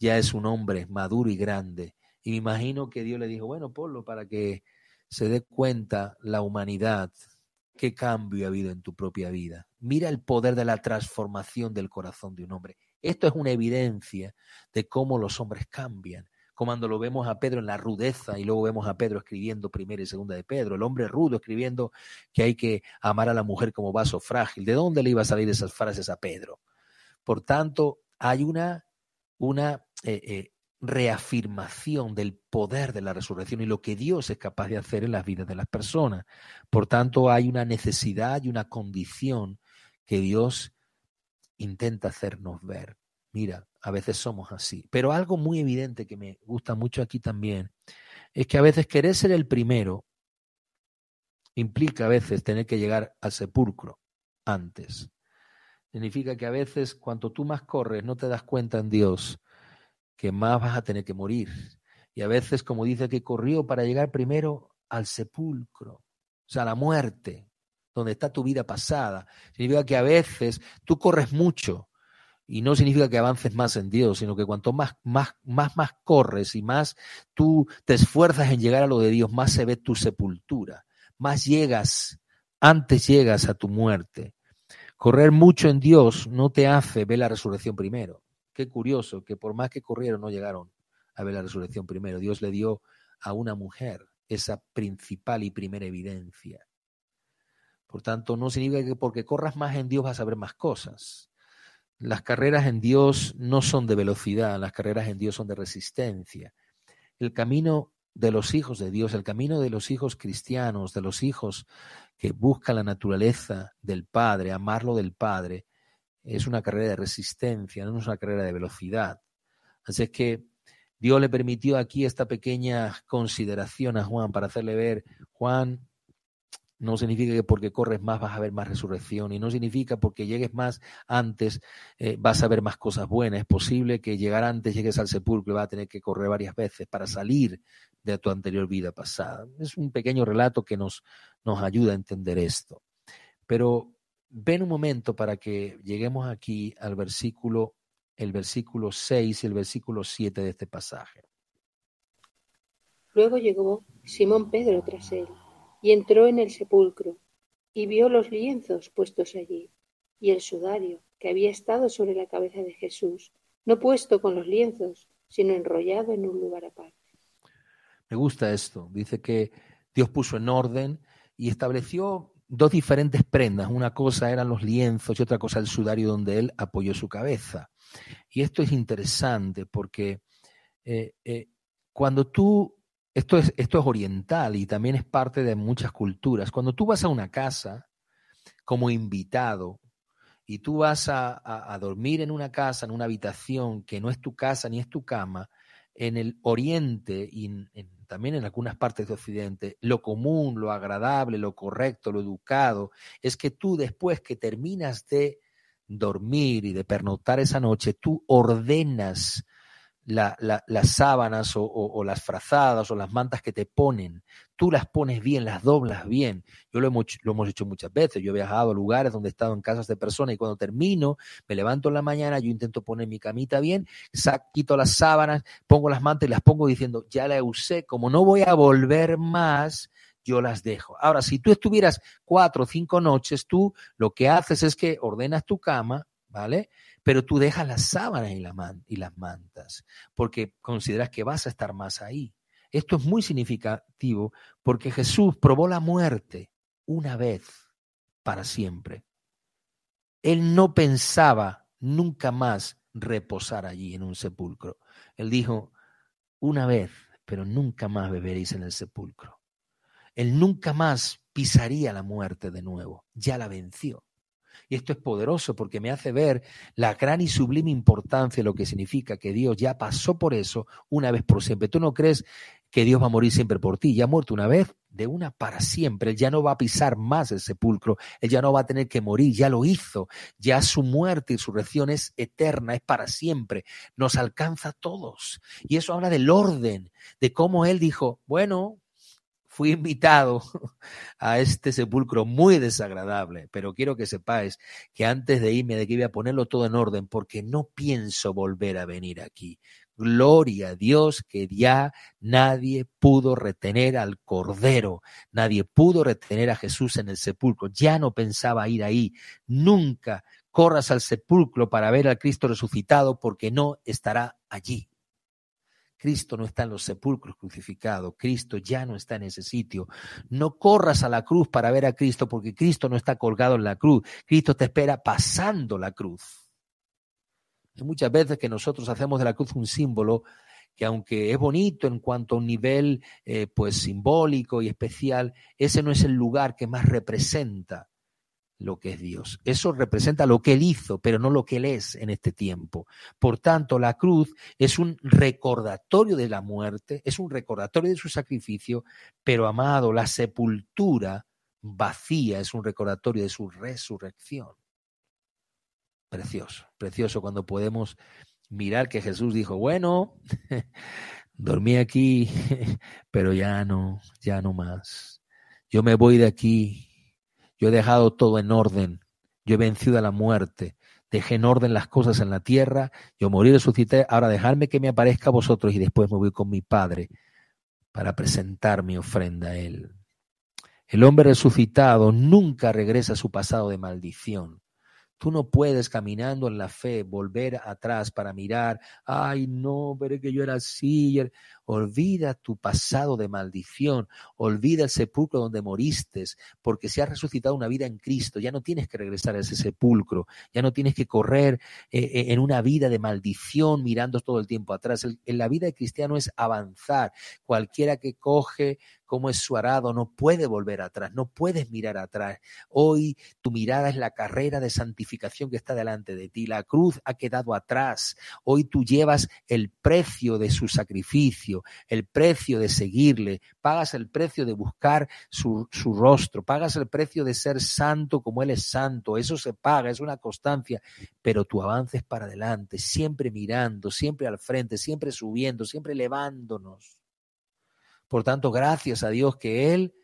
ya es un hombre maduro y grande. Y me imagino que Dios le dijo, bueno, ponlo para que se dé cuenta la humanidad, qué cambio ha habido en tu propia vida. Mira el poder de la transformación del corazón de un hombre. Esto es una evidencia de cómo los hombres cambian. Cuando lo vemos a Pedro en la rudeza y luego vemos a Pedro escribiendo primera y segunda de Pedro, el hombre rudo escribiendo que hay que amar a la mujer como vaso frágil. ¿De dónde le iba a salir esas frases a Pedro? Por tanto, hay una, una eh, eh, reafirmación del poder de la resurrección y lo que Dios es capaz de hacer en las vidas de las personas. Por tanto, hay una necesidad y una condición que Dios intenta hacernos ver. Mira, a veces somos así. Pero algo muy evidente que me gusta mucho aquí también es que a veces querer ser el primero implica a veces tener que llegar al sepulcro antes. Significa que a veces cuanto tú más corres no te das cuenta en Dios que más vas a tener que morir. Y a veces, como dice, que corrió para llegar primero al sepulcro, o sea, a la muerte, donde está tu vida pasada. Significa que a veces tú corres mucho y no significa que avances más en Dios, sino que cuanto más, más, más, más corres y más tú te esfuerzas en llegar a lo de Dios, más se ve tu sepultura, más llegas, antes llegas a tu muerte. Correr mucho en Dios no te hace ver la resurrección primero. Qué curioso que por más que corrieron no llegaron a ver la resurrección primero. Dios le dio a una mujer esa principal y primera evidencia. Por tanto, no significa que porque corras más en Dios vas a ver más cosas. Las carreras en Dios no son de velocidad, las carreras en Dios son de resistencia. El camino de los hijos de Dios, el camino de los hijos cristianos, de los hijos que buscan la naturaleza del Padre, amarlo del Padre, es una carrera de resistencia, no es una carrera de velocidad. Así es que Dios le permitió aquí esta pequeña consideración a Juan para hacerle ver, Juan, no significa que porque corres más vas a ver más resurrección y no significa porque llegues más antes eh, vas a ver más cosas buenas. Es posible que llegar antes llegues al sepulcro y vas a tener que correr varias veces para salir de tu anterior vida pasada. Es un pequeño relato que nos, nos ayuda a entender esto. Pero ven un momento para que lleguemos aquí al versículo, el versículo seis y el versículo siete de este pasaje. Luego llegó Simón Pedro tras él y entró en el sepulcro y vio los lienzos puestos allí y el sudario que había estado sobre la cabeza de Jesús, no puesto con los lienzos, sino enrollado en un lugar aparte. Me gusta esto. Dice que Dios puso en orden y estableció dos diferentes prendas. Una cosa eran los lienzos y otra cosa el sudario donde él apoyó su cabeza. Y esto es interesante porque eh, eh, cuando tú, esto es, esto es oriental y también es parte de muchas culturas. Cuando tú vas a una casa como invitado y tú vas a, a, a dormir en una casa, en una habitación que no es tu casa ni es tu cama, en el oriente y en, en, también en algunas partes de Occidente, lo común, lo agradable, lo correcto, lo educado, es que tú después que terminas de dormir y de pernoctar esa noche, tú ordenas la, la, las sábanas o, o, o las frazadas o las mantas que te ponen, tú las pones bien, las doblas bien. Yo lo hemos, lo hemos hecho muchas veces. Yo he viajado a lugares donde he estado en casas de personas y cuando termino, me levanto en la mañana, yo intento poner mi camita bien, saco, quito las sábanas, pongo las mantas y las pongo diciendo, ya la usé, como no voy a volver más, yo las dejo. Ahora, si tú estuvieras cuatro o cinco noches, tú lo que haces es que ordenas tu cama, ¿vale? Pero tú dejas las sábanas y, la man- y las mantas, porque consideras que vas a estar más ahí. Esto es muy significativo porque Jesús probó la muerte una vez para siempre. Él no pensaba nunca más reposar allí en un sepulcro. Él dijo, una vez, pero nunca más beberéis en el sepulcro. Él nunca más pisaría la muerte de nuevo, ya la venció. Y esto es poderoso porque me hace ver la gran y sublime importancia de lo que significa que Dios ya pasó por eso una vez por siempre. Tú no crees que Dios va a morir siempre por ti, ya ha muerto una vez, de una para siempre. Él ya no va a pisar más el sepulcro, él ya no va a tener que morir, ya lo hizo, ya su muerte y su resurrección es eterna, es para siempre, nos alcanza a todos. Y eso habla del orden, de cómo él dijo, bueno, fui invitado a este sepulcro muy desagradable, pero quiero que sepáis que antes de irme de aquí voy a ponerlo todo en orden porque no pienso volver a venir aquí. Gloria a Dios que ya nadie pudo retener al Cordero, nadie pudo retener a Jesús en el sepulcro, ya no pensaba ir ahí. Nunca corras al sepulcro para ver al Cristo resucitado porque no estará allí. Cristo no está en los sepulcros crucificados, Cristo ya no está en ese sitio. No corras a la cruz para ver a Cristo porque Cristo no está colgado en la cruz, Cristo te espera pasando la cruz. Hay muchas veces que nosotros hacemos de la cruz un símbolo que, aunque es bonito en cuanto a un nivel eh, pues simbólico y especial, ese no es el lugar que más representa lo que es Dios. Eso representa lo que Él hizo, pero no lo que Él es en este tiempo. Por tanto, la cruz es un recordatorio de la muerte, es un recordatorio de su sacrificio, pero, amado, la sepultura vacía es un recordatorio de su resurrección. Precioso, precioso cuando podemos mirar que Jesús dijo, bueno, dormí aquí, pero ya no, ya no más. Yo me voy de aquí. Yo he dejado todo en orden, yo he vencido a la muerte, dejé en orden las cosas en la tierra, yo morí y resucité, ahora dejadme que me aparezca a vosotros y después me voy con mi Padre para presentar mi ofrenda a Él. El hombre resucitado nunca regresa a su pasado de maldición. Tú no puedes, caminando en la fe, volver atrás para mirar, ay no, pero es que yo era así. Olvida tu pasado de maldición, olvida el sepulcro donde moriste, porque si has resucitado una vida en Cristo, ya no tienes que regresar a ese sepulcro, ya no tienes que correr eh, en una vida de maldición mirando todo el tiempo atrás. El, en la vida de cristiano es avanzar. Cualquiera que coge como es su arado no puede volver atrás, no puedes mirar atrás. Hoy tu mirada es la carrera de santificación que está delante de ti. La cruz ha quedado atrás. Hoy tú llevas el precio de su sacrificio, el precio de seguirle, pagas el precio de buscar su, su rostro, pagas el precio de ser santo como Él es santo. Eso se paga, es una constancia, pero tu avance es para adelante, siempre mirando, siempre al frente, siempre subiendo, siempre elevándonos. Por tanto, gracias a Dios que Él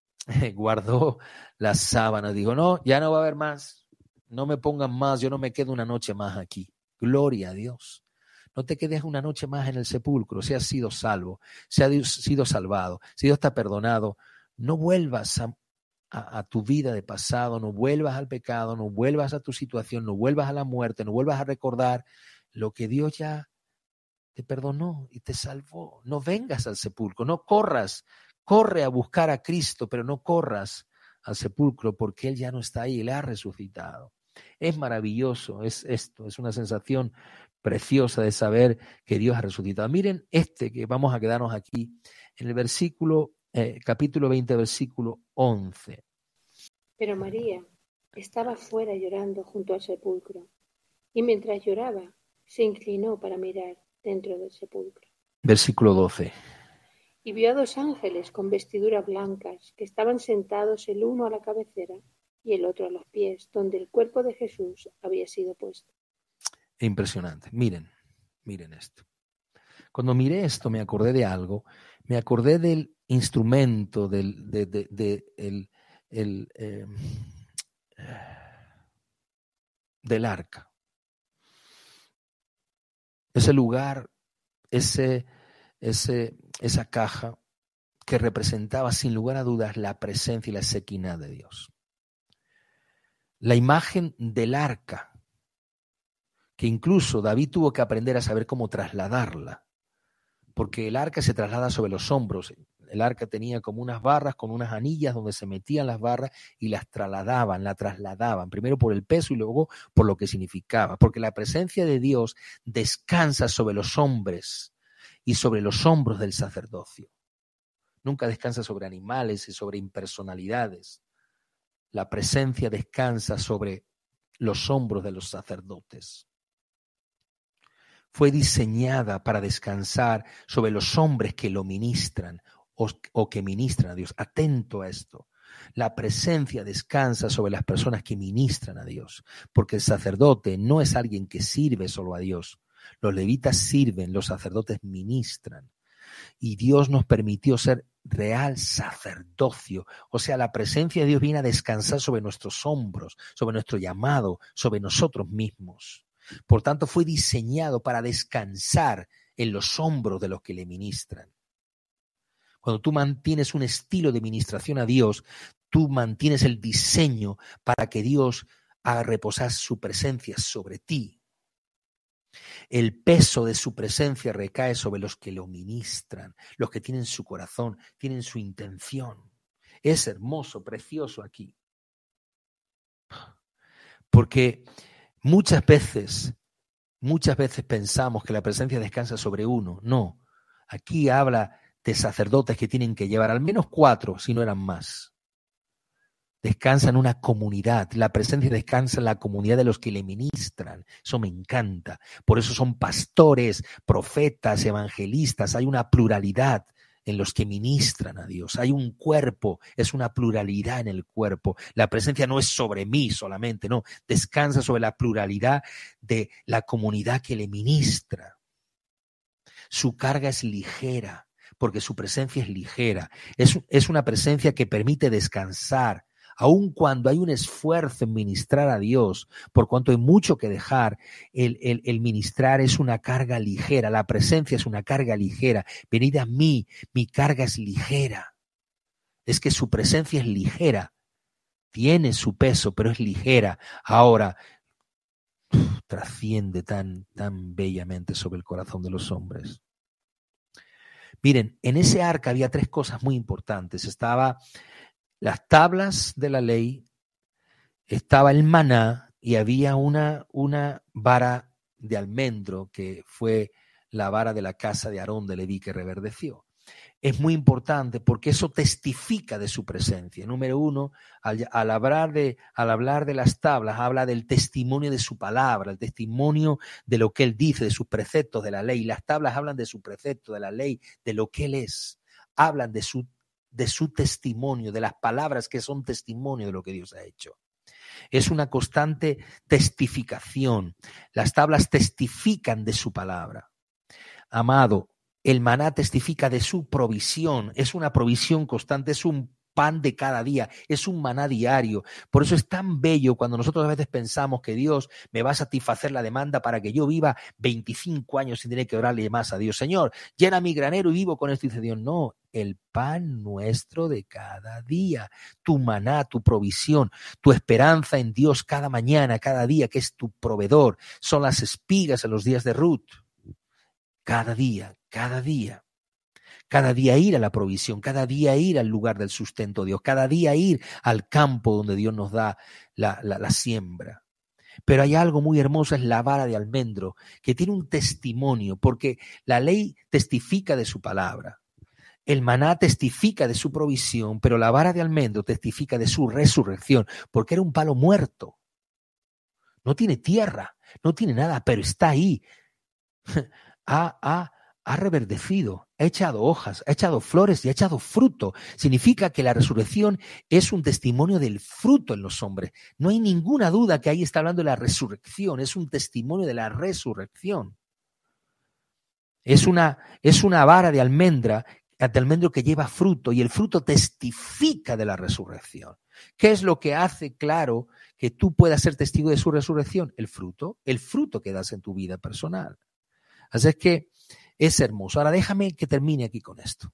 guardó las sábanas. Dijo, no, ya no va a haber más. No me pongan más, yo no me quedo una noche más aquí. Gloria a Dios. No te quedes una noche más en el sepulcro. Si has sido salvo, si has sido salvado, si Dios te ha perdonado, no vuelvas a, a, a tu vida de pasado, no vuelvas al pecado, no vuelvas a tu situación, no vuelvas a la muerte, no vuelvas a recordar lo que Dios ya te perdonó y te salvó. No vengas al sepulcro, no corras. Corre a buscar a Cristo, pero no corras al sepulcro porque Él ya no está ahí, Él ha resucitado. Es maravilloso, es esto, es una sensación preciosa de saber que Dios ha resucitado. Miren este que vamos a quedarnos aquí, en el versículo, eh, capítulo veinte, versículo once. Pero María estaba fuera llorando junto al sepulcro, y mientras lloraba, se inclinó para mirar dentro del sepulcro. Versículo doce. Y vio a dos ángeles con vestiduras blancas que estaban sentados el uno a la cabecera y el otro a los pies, donde el cuerpo de Jesús había sido puesto. Impresionante. Miren, miren esto. Cuando miré esto me acordé de algo, me acordé del instrumento, del, de, de, de, el, el, eh, del arca. Ese lugar, ese, ese, esa caja que representaba sin lugar a dudas la presencia y la sequina de Dios. La imagen del arca, que incluso David tuvo que aprender a saber cómo trasladarla, porque el arca se traslada sobre los hombros. El arca tenía como unas barras con unas anillas donde se metían las barras y las trasladaban, la trasladaban, primero por el peso y luego por lo que significaba, porque la presencia de Dios descansa sobre los hombres y sobre los hombros del sacerdocio. Nunca descansa sobre animales y sobre impersonalidades. La presencia descansa sobre los hombros de los sacerdotes. Fue diseñada para descansar sobre los hombres que lo ministran o, o que ministran a Dios. Atento a esto. La presencia descansa sobre las personas que ministran a Dios, porque el sacerdote no es alguien que sirve solo a Dios. Los levitas sirven, los sacerdotes ministran. Y Dios nos permitió ser real sacerdocio. O sea, la presencia de Dios viene a descansar sobre nuestros hombros, sobre nuestro llamado, sobre nosotros mismos. Por tanto, fue diseñado para descansar en los hombros de los que le ministran. Cuando tú mantienes un estilo de ministración a Dios, tú mantienes el diseño para que Dios haga reposar su presencia sobre ti. El peso de su presencia recae sobre los que lo ministran, los que tienen su corazón, tienen su intención. Es hermoso, precioso aquí. Porque muchas veces, muchas veces pensamos que la presencia descansa sobre uno. No, aquí habla de sacerdotes que tienen que llevar al menos cuatro, si no eran más. Descansa en una comunidad. La presencia descansa en la comunidad de los que le ministran. Eso me encanta. Por eso son pastores, profetas, evangelistas. Hay una pluralidad en los que ministran a Dios. Hay un cuerpo, es una pluralidad en el cuerpo. La presencia no es sobre mí solamente, no. Descansa sobre la pluralidad de la comunidad que le ministra. Su carga es ligera, porque su presencia es ligera. Es, es una presencia que permite descansar. Aun cuando hay un esfuerzo en ministrar a Dios, por cuanto hay mucho que dejar, el, el, el ministrar es una carga ligera, la presencia es una carga ligera. Venid a mí, mi carga es ligera. Es que su presencia es ligera, tiene su peso, pero es ligera. Ahora, uf, trasciende tan, tan bellamente sobre el corazón de los hombres. Miren, en ese arca había tres cosas muy importantes. Estaba las tablas de la ley, estaba el maná y había una, una vara de almendro que fue la vara de la casa de Aarón de Leví que reverdeció. Es muy importante porque eso testifica de su presencia. Número uno, al, al, hablar de, al hablar de las tablas, habla del testimonio de su palabra, el testimonio de lo que él dice, de sus preceptos de la ley. Las tablas hablan de su precepto, de la ley, de lo que él es. Hablan de su de su testimonio, de las palabras que son testimonio de lo que Dios ha hecho. Es una constante testificación. Las tablas testifican de su palabra. Amado, el maná testifica de su provisión. Es una provisión constante, es un pan de cada día, es un maná diario. Por eso es tan bello cuando nosotros a veces pensamos que Dios me va a satisfacer la demanda para que yo viva veinticinco años sin tener que orarle más a Dios. Señor, llena mi granero y vivo con esto. Y dice Dios, no, el pan nuestro de cada día, tu maná, tu provisión, tu esperanza en Dios cada mañana, cada día, que es tu proveedor. Son las espigas en los días de Ruth. Cada día, cada día. Cada día ir a la provisión, cada día ir al lugar del sustento de Dios, cada día ir al campo donde Dios nos da la, la, la siembra. Pero hay algo muy hermoso, es la vara de almendro, que tiene un testimonio, porque la ley testifica de su palabra. El maná testifica de su provisión, pero la vara de almendro testifica de su resurrección, porque era un palo muerto. No tiene tierra, no tiene nada, pero está ahí. Ha, ha, ha reverdecido, ha echado hojas, ha echado flores y ha echado fruto. Significa que la resurrección es un testimonio del fruto en los hombres. No hay ninguna duda que ahí está hablando de la resurrección, es un testimonio de la resurrección. Es una, es una vara de almendra, de almendro que lleva fruto y el fruto testifica de la resurrección. ¿Qué es lo que hace claro que tú puedas ser testigo de su resurrección? El fruto, el fruto que das en tu vida personal. Así es que es hermoso. Ahora déjame que termine aquí con esto.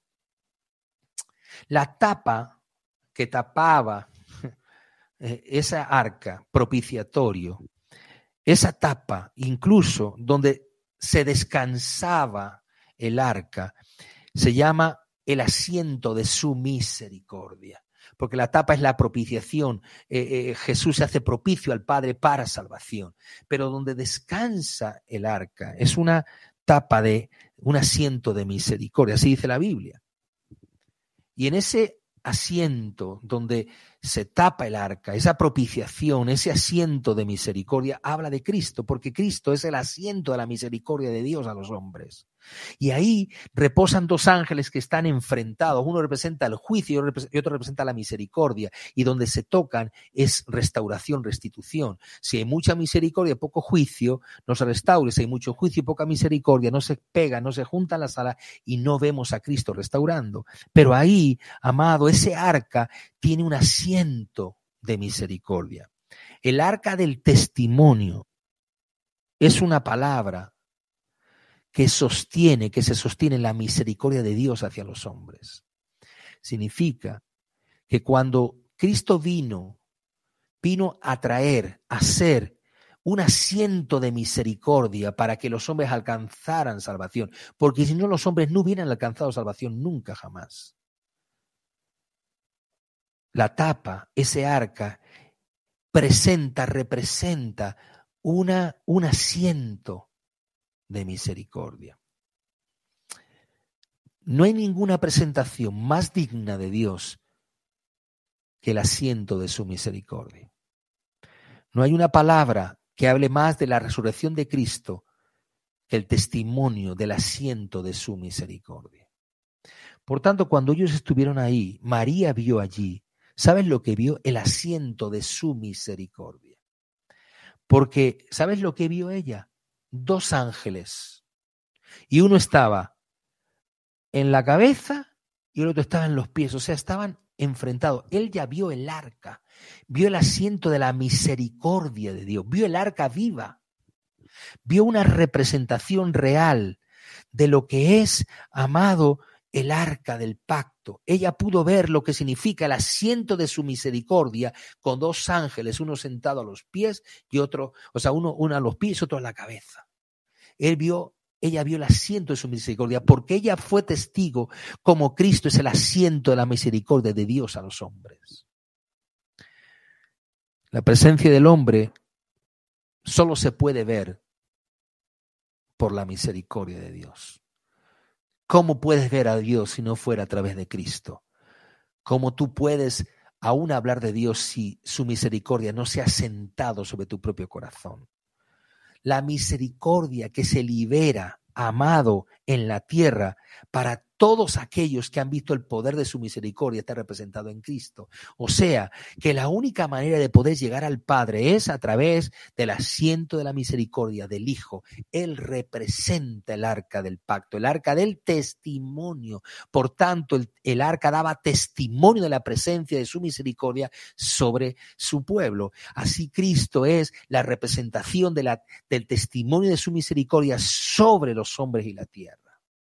La tapa que tapaba esa arca propiciatorio, esa tapa incluso donde se descansaba el arca, se llama el asiento de su misericordia. Porque la tapa es la propiciación. Eh, eh, Jesús se hace propicio al Padre para salvación. Pero donde descansa el arca es una tapa de un asiento de misericordia, así dice la Biblia. Y en ese asiento donde se tapa el arca, esa propiciación, ese asiento de misericordia, habla de Cristo, porque Cristo es el asiento de la misericordia de Dios a los hombres. Y ahí reposan dos ángeles que están enfrentados. Uno representa el juicio y otro representa la misericordia. Y donde se tocan es restauración, restitución. Si hay mucha misericordia y poco juicio, no se restaure. Si hay mucho juicio y poca misericordia, no se pega, no se juntan las alas y no vemos a Cristo restaurando. Pero ahí, amado, ese arca tiene un asiento de misericordia. El arca del testimonio es una palabra que sostiene, que se sostiene en la misericordia de Dios hacia los hombres. Significa que cuando Cristo vino, vino a traer, a ser un asiento de misericordia para que los hombres alcanzaran salvación, porque si no los hombres no hubieran alcanzado salvación nunca jamás. La tapa, ese arca, presenta, representa una, un asiento de misericordia. No hay ninguna presentación más digna de Dios que el asiento de su misericordia. No hay una palabra que hable más de la resurrección de Cristo que el testimonio del asiento de su misericordia. Por tanto, cuando ellos estuvieron ahí, María vio allí, ¿sabes lo que vio? El asiento de su misericordia. Porque, ¿sabes lo que vio ella? Dos ángeles. Y uno estaba en la cabeza y el otro estaba en los pies. O sea, estaban enfrentados. Él ya vio el arca, vio el asiento de la misericordia de Dios, vio el arca viva, vio una representación real de lo que es, amado, el arca del pacto. Ella pudo ver lo que significa el asiento de su misericordia con dos ángeles, uno sentado a los pies y otro, o sea, uno, uno a los pies y otro a la cabeza. Él vio, ella vio el asiento de su misericordia porque ella fue testigo como Cristo es el asiento de la misericordia de Dios a los hombres. La presencia del hombre solo se puede ver por la misericordia de Dios. ¿Cómo puedes ver a Dios si no fuera a través de Cristo? ¿Cómo tú puedes aún hablar de Dios si su misericordia no se ha sentado sobre tu propio corazón? La misericordia que se libera, amado, en la tierra para todos aquellos que han visto el poder de su misericordia está representado en Cristo. O sea, que la única manera de poder llegar al Padre es a través del asiento de la misericordia del Hijo. Él representa el arca del pacto, el arca del testimonio. Por tanto, el, el arca daba testimonio de la presencia de su misericordia sobre su pueblo. Así Cristo es la representación de la, del testimonio de su misericordia sobre los hombres y la tierra.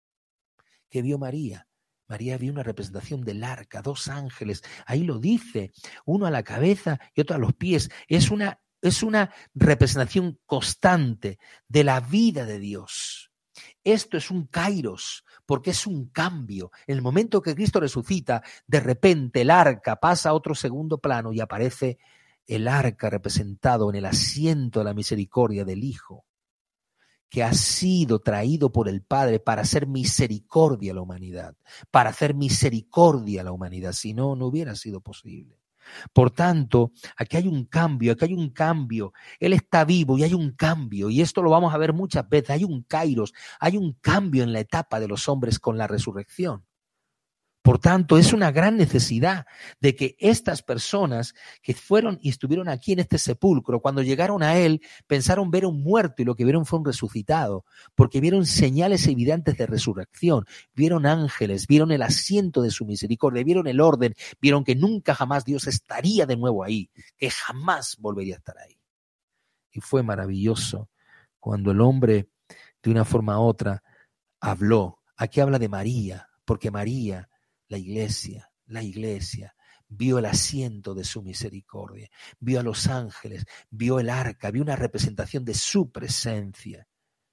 ¿Qué vio María? María vio una representación del arca, dos ángeles, ahí lo dice, uno a la cabeza y otro a los pies. Es una, es una representación constante de la vida de Dios. Esto es un kairos, porque es un cambio. En el momento que Cristo resucita, de repente el arca pasa a otro segundo plano y aparece el arca representado en el asiento de la misericordia del Hijo, que ha sido traído por el Padre para hacer misericordia a la humanidad, para hacer misericordia a la humanidad, si no, no hubiera sido posible. Por tanto, aquí hay un cambio, aquí hay un cambio, Él está vivo y hay un cambio, y esto lo vamos a ver muchas veces, hay un kairos, hay un cambio en la etapa de los hombres con la resurrección. Por tanto, es una gran necesidad de que estas personas que fueron y estuvieron aquí en este sepulcro, cuando llegaron a él, pensaron ver un muerto y lo que vieron fue un resucitado, porque vieron señales evidentes de resurrección, vieron ángeles, vieron el asiento de su misericordia, vieron el orden, vieron que nunca jamás Dios estaría de nuevo ahí, que jamás volvería a estar ahí. Y fue maravilloso cuando el hombre, de una forma u otra, habló. Aquí habla de María, porque María, la iglesia, la iglesia, vio el asiento de su misericordia, vio a los ángeles, vio el arca, vio una representación de su presencia.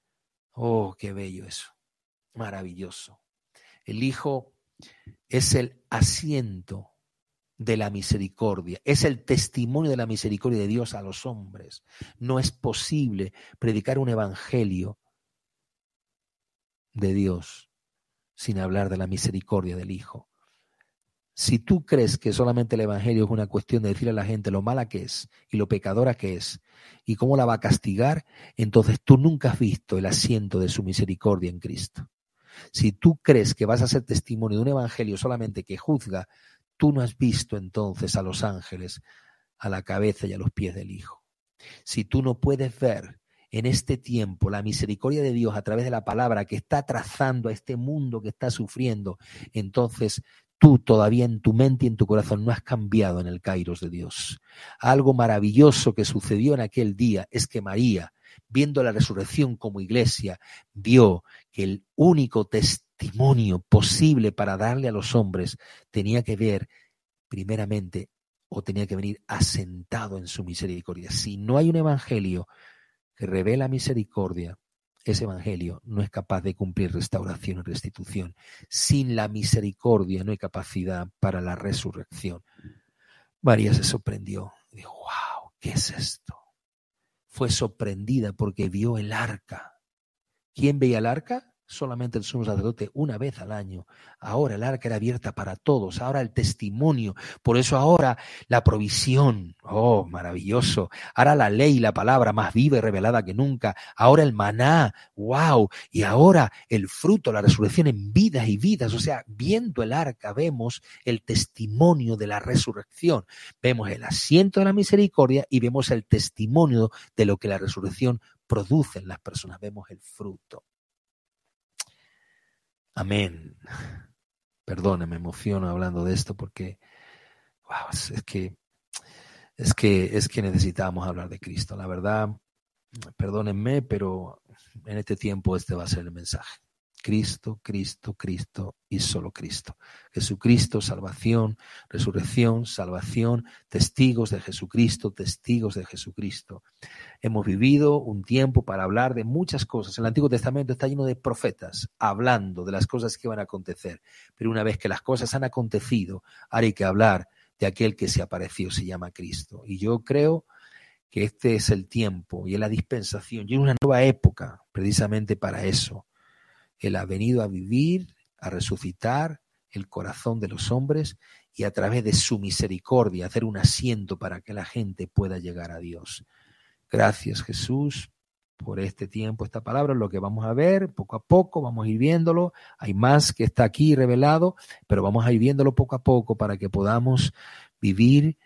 Oh, qué bello eso, maravilloso. El Hijo es el asiento de la misericordia, es el testimonio de la misericordia de Dios a los hombres. No es posible predicar un evangelio de Dios sin hablar de la misericordia del Hijo. Si tú crees que solamente el evangelio es una cuestión de decirle a la gente lo mala que es y lo pecadora que es y cómo la va a castigar, entonces tú nunca has visto el asiento de su misericordia en Cristo. Si tú crees que vas a ser testimonio de un evangelio solamente que juzga, tú no has visto entonces a los ángeles a la cabeza y a los pies del Hijo. Si tú no puedes ver en este tiempo la misericordia de Dios a través de la palabra que está trazando a este mundo que está sufriendo, entonces tú todavía en tu mente y en tu corazón no has cambiado en el kairos de Dios. Algo maravilloso que sucedió en aquel día es que María viendo la resurrección como iglesia, vio que el único testimonio posible para darle a los hombres tenía que ver primeramente o tenía que venir asentado en su misericordia. Si no hay un evangelio que revela misericordia, ese evangelio no es capaz de cumplir restauración y restitución. Sin la misericordia no hay capacidad para la resurrección. María se sorprendió. Dijo, wow, ¿qué es esto? Fue sorprendida porque vio el arca. ¿Quién veía el arca? Solamente el sumo sacerdote una vez al año. Ahora el arca era abierta para todos. Ahora el testimonio. Por eso ahora la provisión. Oh, maravilloso. Ahora la ley, la palabra más viva y revelada que nunca. Ahora el maná. Wow. Y ahora el fruto, la resurrección en vidas y vidas. O sea, viendo el arca vemos el testimonio de la resurrección. Vemos el asiento de la misericordia y vemos el testimonio de lo que la resurrección produce en las personas. Vemos el fruto. Amén. Perdone, me emociono hablando de esto porque wow, es, es que es que es que necesitamos hablar de Cristo. La verdad, perdónenme, pero en este tiempo este va a ser el mensaje. Cristo, Cristo, Cristo y solo Cristo. Jesucristo, salvación, resurrección, salvación, testigos de Jesucristo, testigos de Jesucristo. Hemos vivido un tiempo para hablar de muchas cosas. El Antiguo Testamento está lleno de profetas hablando de las cosas que van a acontecer. Pero una vez que las cosas han acontecido, ahora hay que hablar de aquel que se apareció, se llama Cristo. Y yo creo que este es el tiempo y es la dispensación y es una nueva época precisamente para eso. Él ha venido a vivir, a resucitar el corazón de los hombres y a través de su misericordia hacer un asiento para que la gente pueda llegar a Dios. Gracias, Jesús, por este tiempo, esta palabra, lo que vamos a ver poco a poco, vamos a ir viéndolo. Hay más que está aquí revelado, pero vamos a ir viéndolo poco a poco para que podamos vivir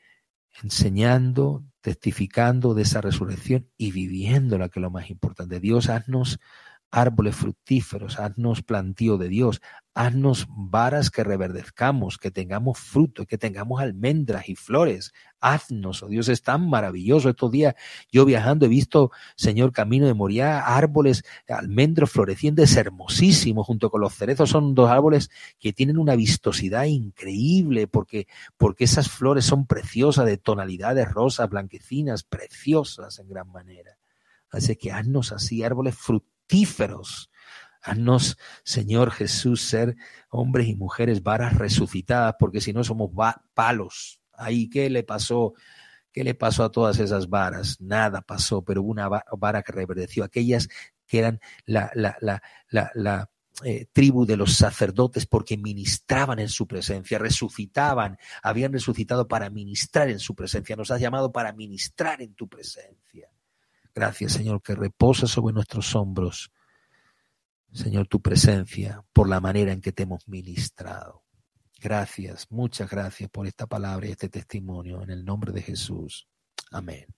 enseñando, testificando de esa resurrección y viviéndola, que es lo más importante. Dios, haznos árboles fructíferos, haznos plantío de Dios, haznos varas que reverdezcamos, que tengamos fruto, que tengamos almendras y flores. Haznos, oh Dios, es tan maravilloso. Estos días yo viajando he visto, Señor, camino de Moriah, árboles, almendros florecientes hermosísimos junto con los cerezos. Son dos árboles que tienen una vistosidad increíble porque, porque esas flores son preciosas, de tonalidades rosas, blanquecinas, preciosas en gran manera. Así que haznos así árboles fructíferos. Haznos, Señor Jesús, ser hombres y mujeres varas resucitadas, porque si no somos va- palos. Ahí, ¿qué le pasó? ¿Qué le pasó a todas esas varas? Nada pasó, pero hubo una vara que reverdeció. Aquellas que eran la, la, la, la, la eh, tribu de los sacerdotes, porque ministraban en su presencia, resucitaban, habían resucitado para ministrar en su presencia. Nos has llamado para ministrar en tu presencia. Gracias, Señor, que reposa sobre nuestros hombros, Señor, tu presencia por la manera en que te hemos ministrado. Gracias, muchas gracias por esta palabra y este testimonio en el nombre de Jesús. Amén.